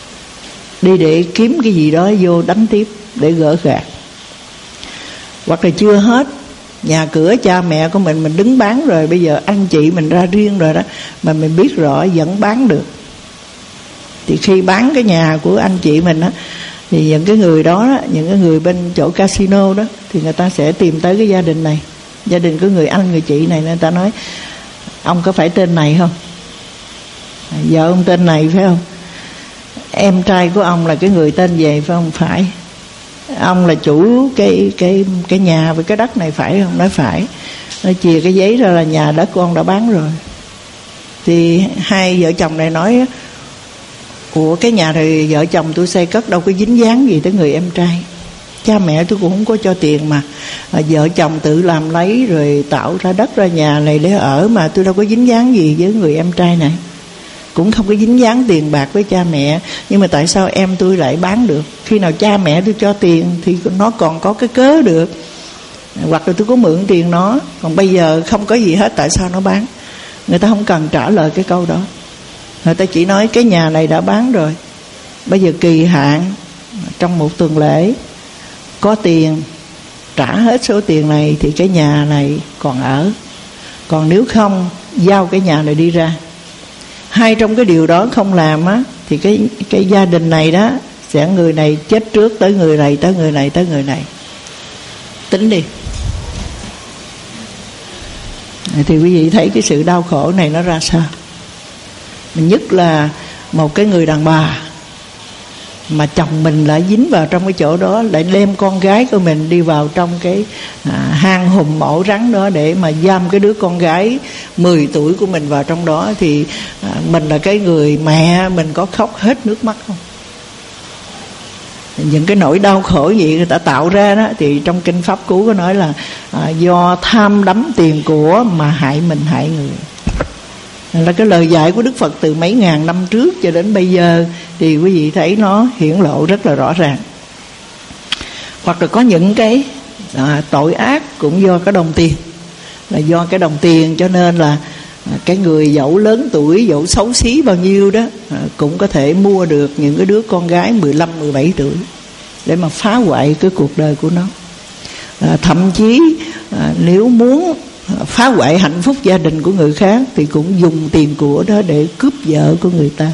Speaker 2: để kiếm cái gì đó vô đánh tiếp để gỡ gạt. Hoặc là chưa hết, nhà cửa cha mẹ của mình đứng bán rồi, bây giờ anh chị mình ra riêng rồi đó, mà mình biết rõ vẫn bán được. Thì khi bán cái nhà của anh chị mình á, thì những cái người đó, những cái người bên chỗ casino đó, thì người ta sẽ tìm tới cái gia đình này, gia đình của người anh người chị này, người ta nói: ông có phải tên này không? Vợ ông tên này phải không? Em trai của ông là cái người tên gì phải không? Phải. Ông là chủ cái nhà với cái đất này phải không? Nói phải. Nó chìa cái giấy ra là nhà đất của ông đã bán rồi. Thì hai vợ chồng này nói: ủa, cái nhà này vợ chồng tôi xây cất đâu có dính dáng gì tới người em trai. Cha mẹ tôi cũng không có cho tiền mà vợ chồng tự làm lấy rồi tạo ra đất ra nhà này để ở, mà tôi đâu có dính dáng gì với người em trai này, cũng không có dính dáng tiền bạc với cha mẹ. Nhưng mà tại sao em tôi lại bán được? Khi nào cha mẹ tôi cho tiền thì nó còn có cái cớ được, hoặc là tôi có mượn tiền nó, còn bây giờ không có gì hết, tại sao nó bán? Người ta không cần trả lời cái câu đó. Người ta chỉ nói cái nhà này đã bán rồi, bây giờ kỳ hạn trong một tuần lễ có tiền trả hết số tiền này thì cái nhà này còn ở, còn nếu không giao cái nhà này đi ra. Hai trong cái điều đó không làm á thì cái gia đình này đó sẽ người này chết trước tới người này, tới người này, tới người này. Tính đi. Thì quý vị thấy cái sự đau khổ này nó ra sao. Nhất là một cái người đàn bà mà chồng mình lại dính vào trong cái chỗ đó, lại đem con gái của mình đi vào trong cái hang hùm ổ rắn đó để mà giam cái đứa con gái 10 tuổi của mình vào trong đó, thì mình là cái người mẹ, mình có khóc hết nước mắt không? Những cái nỗi đau khổ gì người ta tạo ra đó, thì trong kinh Pháp Cú có nói là do tham đắm tiền của mà hại mình hại người. Là cái lời dạy của Đức Phật từ mấy ngàn năm trước cho đến bây giờ thì quý vị thấy nó hiển lộ rất là rõ ràng. Hoặc là có những cái tội ác cũng do cái đồng tiền. Là do cái đồng tiền cho nên là cái người dẫu lớn tuổi, dẫu xấu xí bao nhiêu đó cũng có thể mua được những cái đứa con gái 15, 17 tuổi để mà phá hoại cái cuộc đời của nó. Thậm chí nếu muốn phá hoại hạnh phúc gia đình của người khác thì cũng dùng tiền của đó để cướp vợ của người ta.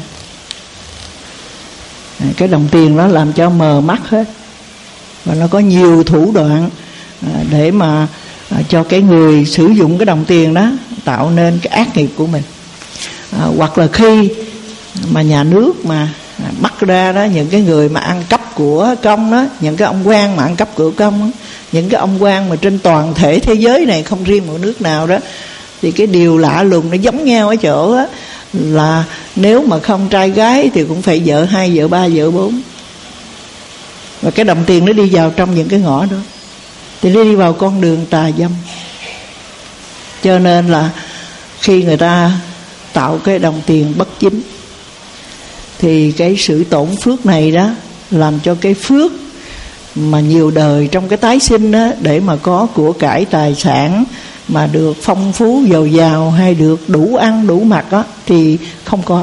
Speaker 2: Cái đồng tiền nó làm cho mờ mắt hết. Và nó có nhiều thủ đoạn để mà cho cái người sử dụng cái đồng tiền đó tạo nên cái ác nghiệp của mình. Hoặc là khi mà nhà nước mà bắt ra đó, những cái người mà ăn cắp của công đó, những cái ông quan mà ăn cắp của công đó, những cái ông quan mà trên toàn thể thế giới này không riêng một nước nào đó, thì cái điều lạ lùng nó giống nhau ở chỗ đó, là nếu mà không trai gái thì cũng phải vợ 2, vợ 3, vợ 4. Và cái đồng tiền nó đi vào trong những cái ngõ đó thì nó đi vào con đường tà dâm. Cho nên là khi người ta tạo cái đồng tiền bất chính thì cái sự tổn phước này đó làm cho cái phước mà nhiều đời trong cái tái sinh đó, để mà có của cải tài sản mà được phong phú giàu giàu hay được đủ ăn đủ mặc đó, thì không có.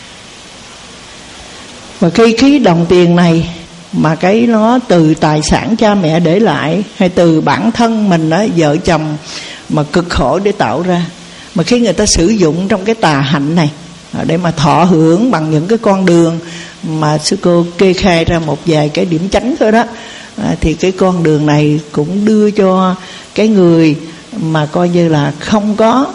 Speaker 2: Và khi đồng tiền này mà cái nó từ tài sản cha mẹ để lại hay từ bản thân mình đó, vợ chồng mà cực khổ để tạo ra, mà khi người ta sử dụng trong cái tà hạnh này để mà thọ hưởng bằng những cái con đường mà sư cô kê khai ra một vài cái điểm chánh thôi đó, thì cái con đường này cũng đưa cho cái người mà coi như là không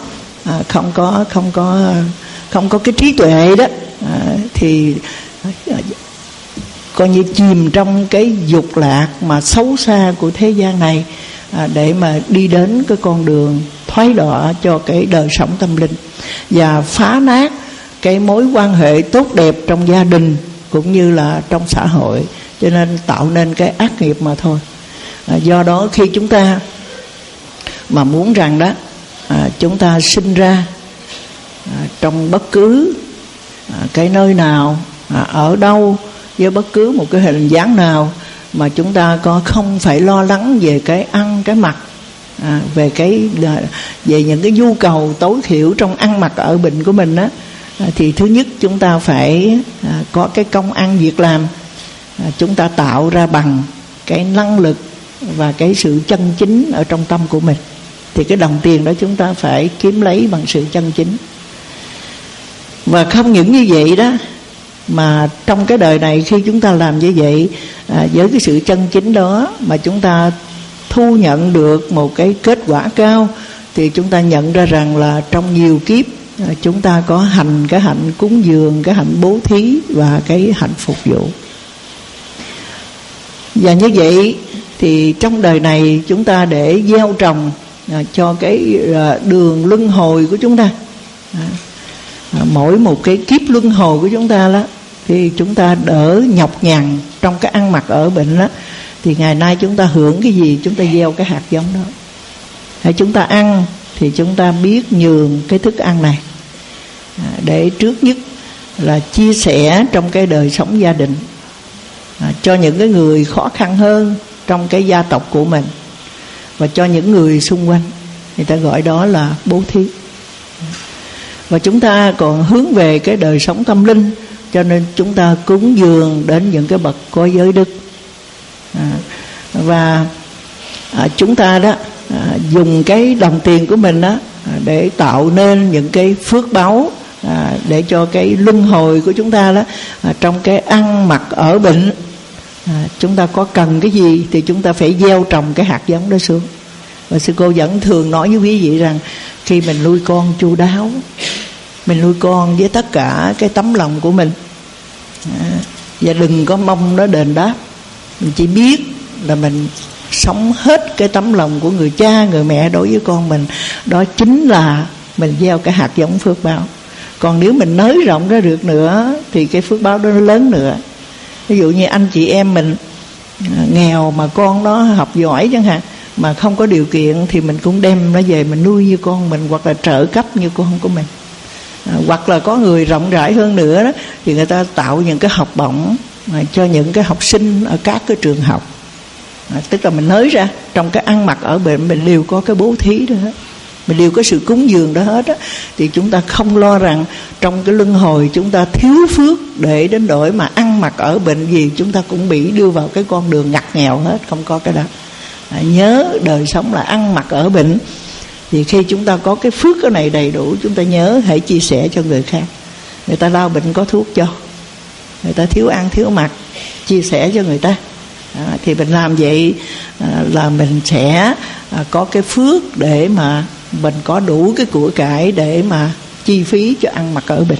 Speaker 2: có cái trí tuệ đó, thì coi như chìm trong cái dục lạc mà xấu xa của thế gian này, để mà đi đến cái con đường thoái đọa cho cái đời sống tâm linh và phá nát cái mối quan hệ tốt đẹp trong gia đình cũng như là trong xã hội, cho nên tạo nên cái ác nghiệp mà thôi. Do đó khi chúng ta mà muốn rằng đó chúng ta sinh ra trong bất cứ cái nơi nào, ở đâu, với bất cứ một cái hình dáng nào, mà chúng ta không phải lo lắng về cái ăn cái mặc, về những cái nhu cầu tối thiểu trong ăn mặc ở bệnh của mình á, thì thứ nhất chúng ta phải có cái công ăn việc làm chúng ta tạo ra bằng cái năng lực và cái sự chân chính ở trong tâm của mình. Thì cái đồng tiền đó chúng ta phải kiếm lấy bằng sự chân chính. Và không những như vậy đó, mà trong cái đời này khi chúng ta làm như vậy, với cái sự chân chính đó mà chúng ta thu nhận được một cái kết quả cao, thì chúng ta nhận ra rằng là trong nhiều kiếp chúng ta có hành cái hạnh cúng dường, cái hạnh bố thí và cái hạnh phục vụ. Và như vậy thì trong đời này chúng ta để gieo trồng cho cái đường luân hồi của chúng ta, mỗi một cái kiếp luân hồi của chúng ta đó, thì chúng ta đỡ nhọc nhằn trong cái ăn mặc ở bệnh đó, thì ngày nay chúng ta hưởng cái gì chúng ta gieo cái hạt giống đó. Hay chúng ta ăn thì chúng ta biết nhường cái thức ăn này để trước nhất là chia sẻ trong cái đời sống gia đình cho những cái người khó khăn hơn trong cái gia tộc của mình, và cho những người xung quanh, người ta gọi đó là bố thí. Và chúng ta còn hướng về cái đời sống tâm linh, cho nên chúng ta cúng dường đến những cái bậc có giới đức. Và chúng ta đó dùng cái đồng tiền của mình đó để tạo nên những cái phước báu, để cho cái luân hồi của chúng ta đó, trong cái ăn mặc ở bệnh, chúng ta có cần cái gì thì chúng ta phải gieo trồng cái hạt giống đó xuống. Và sư cô vẫn thường nói với quý vị rằng khi mình nuôi con chu đáo, mình nuôi con với tất cả cái tấm lòng của mình, và đừng có mong nó đền đáp. Mình chỉ biết là mình sống hết cái tấm lòng của người cha, người mẹ đối với con mình. Đó chính là mình gieo cái hạt giống phước báo. Còn nếu mình nới rộng ra được nữa thì cái phước báo đó nó lớn nữa. Ví dụ như anh chị em mình nghèo mà con nó học giỏi chẳng hạn, mà không có điều kiện thì mình cũng đem nó về mình nuôi như con mình, hoặc là trợ cấp như con của mình. Hoặc là có người rộng rãi hơn nữa đó, thì người ta tạo những cái học bổng cho những cái học sinh ở các cái trường học. Tức là mình nới ra, trong cái ăn mặc ở bệnh mình đều có cái bố thí đó hết, mình đều có sự cúng dường đó hết á. Thì chúng ta không lo rằng trong cái luân hồi chúng ta thiếu phước để đến đổi mà ăn mặc ở bệnh gì chúng ta cũng bị đưa vào cái con đường ngặt nghèo hết. Không có cái đó. Nhớ đời sống là ăn mặc ở bệnh. Thì khi chúng ta có cái phước cái này đầy đủ, chúng ta nhớ hãy chia sẻ cho người khác. Người ta đau bệnh có thuốc cho, người ta thiếu ăn thiếu mặc, chia sẻ cho người ta. Thì mình làm vậy là mình sẽ có cái phước để mà mình có đủ cái của cải để mà chi phí cho ăn mặc ở bệnh.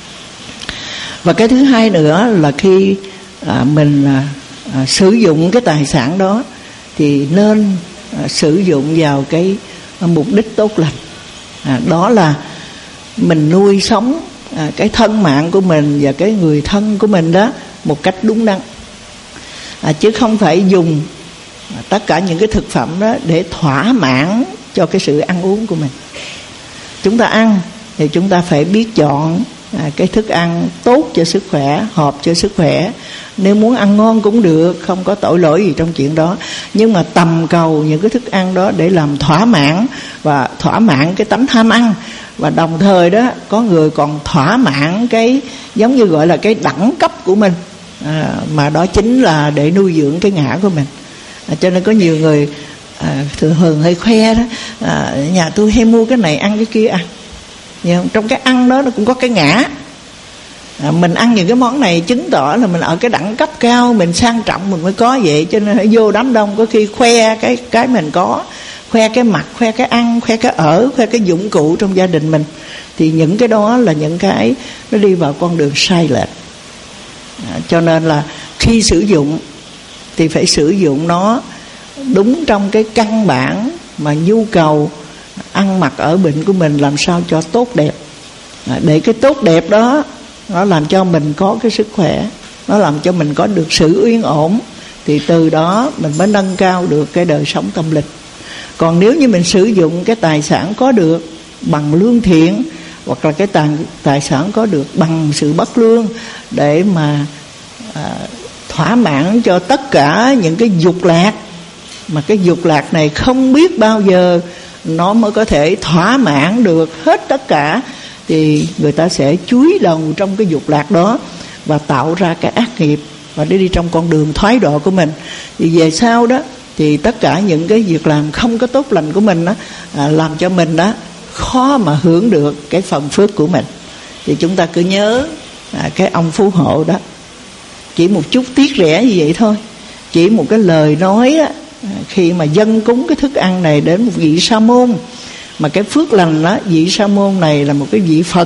Speaker 2: Và cái thứ hai nữa là khi mình sử dụng cái tài sản đó thì nên sử dụng vào cái mục đích tốt lành. Đó là mình nuôi sống cái thân mạng của mình và cái người thân của mình đó một cách đúng đắn, chứ không phải dùng tất cả những cái thực phẩm đó để thỏa mãn cho cái sự ăn uống của mình. Chúng ta ăn thì chúng ta phải biết chọn cái thức ăn tốt cho sức khỏe, hợp cho sức khỏe. Nếu muốn ăn ngon cũng được, không có tội lỗi gì trong chuyện đó. Nhưng mà tầm cầu những cái thức ăn đó để làm thỏa mãn, và thỏa mãn cái tánh tham ăn. Và đồng thời đó có người còn thỏa mãn cái giống như gọi là cái đẳng cấp của mình, mà đó chính là để nuôi dưỡng cái ngã của mình. Cho nên có nhiều người thường hay khoe đó, nhà tôi hay mua cái này ăn cái kia ăn. Nhưng trong cái ăn đó nó cũng có cái ngã. Mình ăn những cái món này chứng tỏ là mình ở cái đẳng cấp cao, mình sang trọng mình mới có vậy. Cho nên hãy vô đám đông có khi khoe cái mình có, khoe cái mặt, khoe cái ăn, khoe cái ở, khoe cái dụng cụ trong gia đình mình. Thì những cái đó là những cái nó đi vào con đường sai lệch. Cho nên là khi sử dụng thì phải sử dụng nó đúng trong cái căn bản mà nhu cầu ăn mặc ở bệnh của mình làm sao cho tốt đẹp. Để cái tốt đẹp đó nó làm cho mình có cái sức khỏe, nó làm cho mình có được sự yên ổn, thì từ đó mình mới nâng cao được cái đời sống tâm linh. Còn nếu như mình sử dụng cái tài sản có được bằng lương thiện, hoặc là cái tài sản có được bằng sự bất lương để mà thỏa mãn cho tất cả những cái dục lạc, mà cái dục lạc này không biết bao giờ nó mới có thể thỏa mãn được hết tất cả, thì người ta sẽ chúi đầu trong cái dục lạc đó và tạo ra cái ác nghiệp, và để đi trong con đường thoái độ của mình. Thì về sau đó thì tất cả những cái việc làm không có tốt lành của mình đó, làm cho mình đó khó mà hưởng được cái phần phước của mình. Thì chúng ta cứ nhớ cái ông phú hộ đó, chỉ một chút tiếc rẻ như vậy thôi, chỉ một cái lời nói đó, khi mà dâng cúng cái thức ăn này đến một vị sa môn, mà cái phước lành đó, vị sa môn này là một cái vị Phật,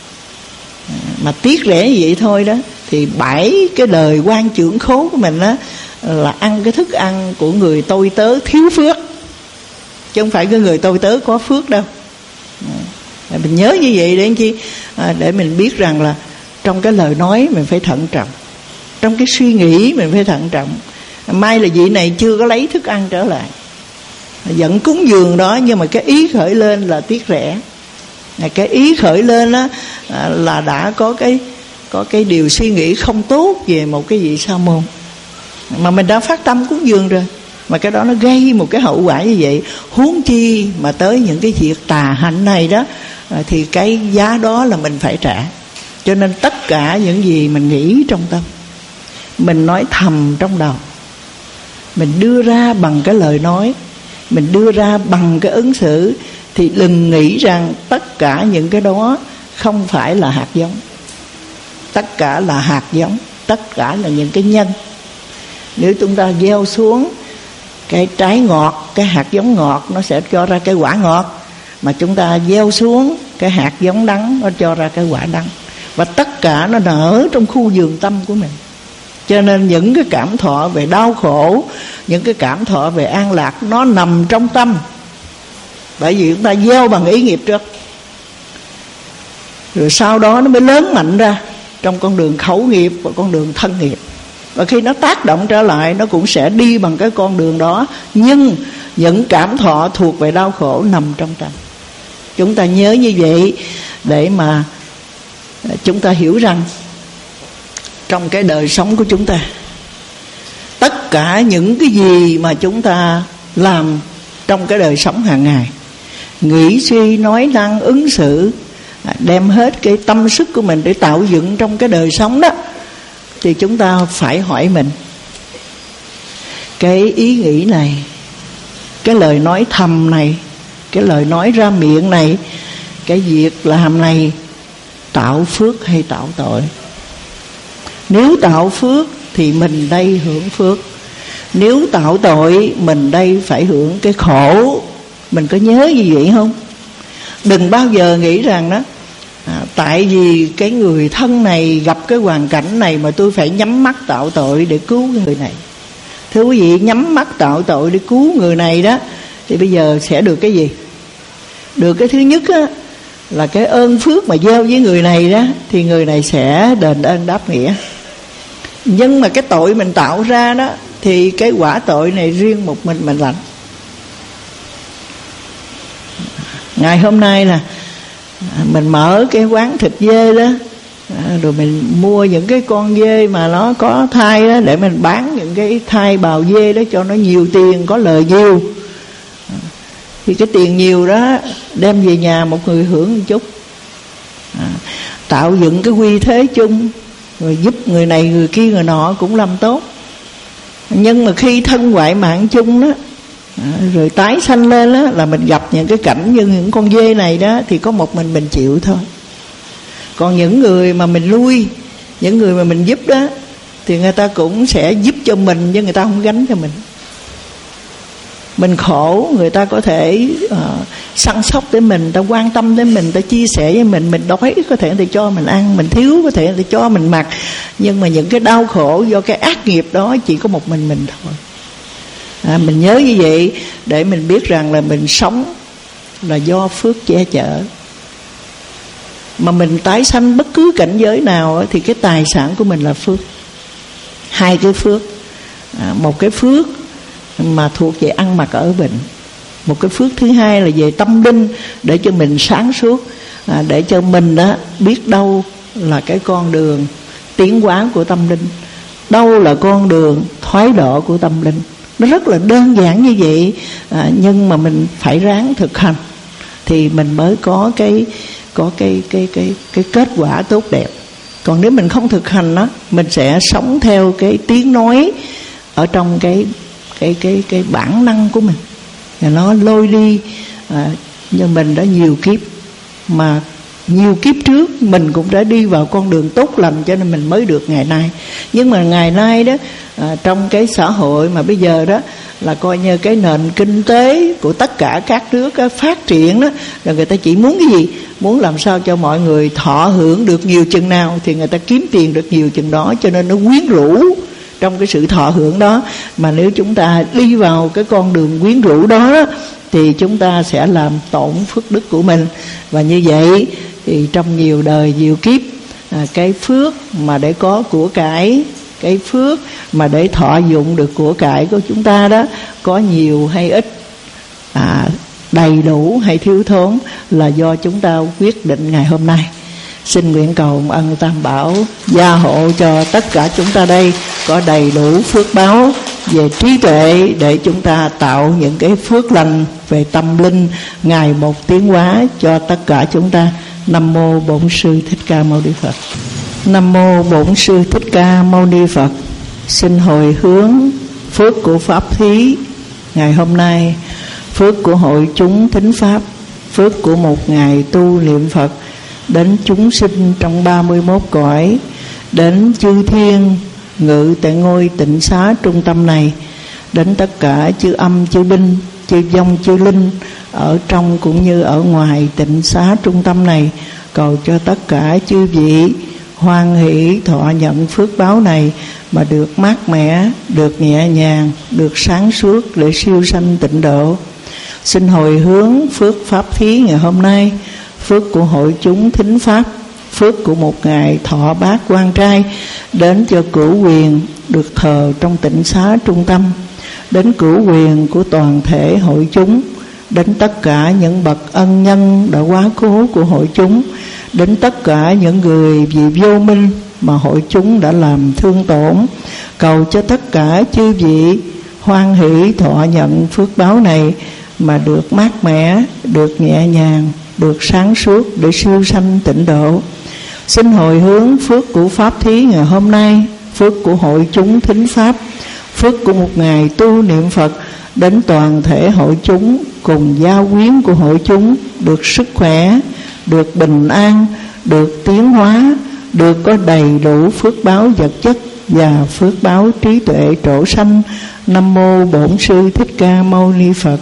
Speaker 2: mà tiếc rẻ như vậy thôi đó, thì 7 cái đời quan trưởng khố của mình đó là ăn cái thức ăn của người tôi tớ thiếu phước, chứ không phải cái người tôi tớ có phước đâu. Mình nhớ như vậy để làm chi? Để mình biết rằng là trong cái lời nói mình phải thận trọng, trong cái suy nghĩ mình phải thận trọng. Mai là vị này chưa có lấy thức ăn trở lại, vẫn cúng dường đó, nhưng mà cái ý khởi lên là tiếc rẻ. Cái ý khởi lên đó là đã có cái điều suy nghĩ không tốt về một cái vị sa môn, mà mình đã phát tâm cúng dường rồi, mà cái đó nó gây một cái hậu quả như vậy. Huống chi mà tới những cái việc tà hạnh này đó, thì cái giá đó là mình phải trả. Cho nên tất cả những gì mình nghĩ trong tâm, mình nói thầm trong đầu, mình đưa ra bằng cái lời nói, mình đưa ra bằng cái ứng xử, thì đừng nghĩ rằng tất cả những cái đó không phải là hạt giống. Tất cả là hạt giống, tất cả là những cái nhân. Nếu chúng ta gieo xuống cái trái ngọt, cái hạt giống ngọt, nó sẽ cho ra cái quả ngọt. Mà chúng ta gieo xuống cái hạt giống đắng, nó cho ra cái quả đắng. Và tất cả nó nở trong khu vườn tâm của mình. Cho nên những cái cảm thọ về đau khổ, những cái cảm thọ về an lạc, nó nằm trong tâm. Bởi vì chúng ta gieo bằng ý nghiệp trước, rồi sau đó nó mới lớn mạnh ra trong con đường khẩu nghiệp và con đường thân nghiệp. Và khi nó tác động trở lại, nó cũng sẽ đi bằng cái con đường đó. Nhưng những cảm thọ thuộc về đau khổ nằm trong tâm. Chúng ta nhớ như vậy để mà chúng ta hiểu rằng trong cái đời sống của chúng ta, tất cả những cái gì mà chúng ta làm trong cái đời sống hàng ngày, nghĩ suy nói năng ứng xử, đem hết cái tâm sức của mình để tạo dựng trong cái đời sống đó, thì chúng ta phải hỏi mình, cái ý nghĩ này, cái lời nói thầm này, cái lời nói ra miệng này, cái việc làm này tạo phước hay tạo tội? Nếu tạo phước thì mình đây hưởng phước, nếu tạo tội mình đây phải hưởng cái khổ. Mình có nhớ như vậy không? Đừng bao giờ nghĩ rằng đó tại vì cái người thân này gặp cái hoàn cảnh này mà tôi phải nhắm mắt tạo tội để cứu cái người này. Thưa quý vị, nhắm mắt tạo tội để cứu người này đó, thì bây giờ sẽ được cái gì? Được cái thứ nhất á, là cái ơn phước mà gieo với người này đó, thì người này sẽ đền ơn đáp nghĩa. Nhưng mà cái tội mình tạo ra đó, thì cái quả tội này riêng một mình lãnh. Ngày hôm nay là mình mở cái quán thịt dê đó, rồi mình mua những cái con dê mà nó có thai đó, để mình bán những cái thai bào dê đó cho nó nhiều tiền, có lời nhiều. Thì cái tiền nhiều đó đem về nhà một người hưởng một chút, tạo dựng cái quy thế chung, rồi giúp người này người kia người nọ cũng làm tốt. Nhưng mà khi thân ngoại mạng chung đó, rồi tái sanh lên đó, là mình gặp những cái cảnh như những con dê này đó, thì có một mình chịu thôi. Còn những người mà mình nuôi, những người mà mình giúp đó, thì người ta cũng sẽ giúp cho mình, nhưng người ta không gánh cho mình. Mình khổ, người ta có thể săn sóc tới mình, người ta quan tâm tới mình, người ta chia sẻ với mình đói có thể người ta cho mình ăn, mình thiếu có thể người ta cho mình mặc. Nhưng mà những cái đau khổ do cái ác nghiệp đó chỉ có một mình thôi. Mình nhớ như vậy để mình biết rằng là mình sống là do phước che chở. Mà mình tái sanh bất cứ cảnh giới nào thì cái tài sản của mình là phước. Hai cái phước, một cái phước mà thuộc về ăn mặc ở bệnh, một cái phước thứ hai là về tâm linh, để cho mình sáng suốt, để cho mình đó biết đâu là cái con đường tiến hóa của tâm linh, đâu là con đường thoái độ của tâm linh. Nó rất là đơn giản như vậy, nhưng mà mình phải ráng thực hành thì mình mới có cái kết quả tốt đẹp. Còn nếu mình không thực hành đó, mình sẽ sống theo cái tiếng nói ở trong cái bản năng của mình, và nó lôi đi. Nhưng mình đã nhiều kiếp, mà nhiều kiếp trước mình cũng đã đi vào con đường tốt lành, cho nên mình mới được ngày nay. Nhưng mà ngày nay đó, trong cái xã hội mà bây giờ đó là coi như cái nền kinh tế của tất cả các nước phát triển đó, rồi người ta chỉ muốn cái gì? Muốn làm sao cho mọi người thọ hưởng được nhiều chừng nào thì người ta kiếm tiền được nhiều chừng đó, cho nên nó quyến rũ trong cái sự thọ hưởng đó. Mà nếu chúng ta đi vào cái con đường quyến rũ đó thì chúng ta sẽ làm tổn phước đức của mình. Và như vậy thì trong nhiều đời nhiều kiếp, cái phước mà để có của cải, cái phước mà để thọ dụng được của cải của chúng ta đó, có nhiều hay ít, đầy đủ hay thiếu thốn, là do chúng ta quyết định ngày hôm nay. Xin nguyện cầu ân Tam Bảo gia hộ cho tất cả chúng ta đây có đầy đủ phước báo về trí tuệ, để chúng ta tạo những cái phước lành về tâm linh, ngày một tiến hóa cho tất cả chúng ta. Nam mô Bổn Sư Thích Ca Mâu Ni Phật. Nam mô Bổn Sư Thích Ca Mâu Ni Phật. Xin hồi hướng phước của Pháp Thí ngày hôm nay, phước của hội chúng thính Pháp, phước của một ngày tu niệm Phật, đến chúng sinh trong 31 cõi, đến chư thiên ngự tại ngôi tịnh xá trung tâm này, đến tất cả chư âm, chư binh, chư vong, chư linh ở trong cũng như ở ngoài tịnh xá trung tâm này, cầu cho tất cả chư vị hoan hỷ thọ nhận phước báo này mà được mát mẻ, được nhẹ nhàng, được sáng suốt để siêu sanh tịnh độ. Xin hồi hướng phước Pháp Thí ngày hôm nay, phước của hội chúng thính Pháp, phước của một ngày thọ bát quan trai, đến cho cửu quyền được thờ trong tịnh xá trung tâm, đến cửu quyền của toàn thể hội chúng, đến tất cả những bậc ân nhân đã quá cố của hội chúng, đến tất cả những người vì vô minh mà hội chúng đã làm thương tổn, cầu cho tất cả chư vị hoan hỷ thọ nhận phước báo này mà được mát mẻ, được nhẹ nhàng, được sáng suốt để siêu sanh tịnh độ. Xin hồi hướng phước của Pháp Thí ngày hôm nay, phước của hội chúng thính Pháp, phước của một ngày tu niệm Phật, đến toàn thể hội chúng cùng gia quyến của hội chúng được sức khỏe, được bình an, được tiến hóa, được có đầy đủ phước báo vật chất và phước báo trí tuệ trổ sanh. Nam mô Bổn Sư Thích Ca Mâu Ni Phật.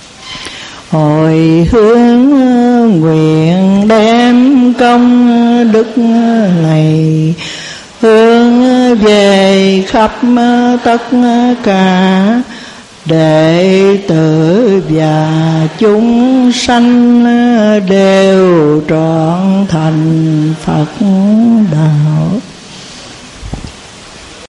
Speaker 2: Hồi hướng nguyện đem công đức này hướng về khắp tất cả đệ tử và chúng sanh đều trọn thành Phật đạo.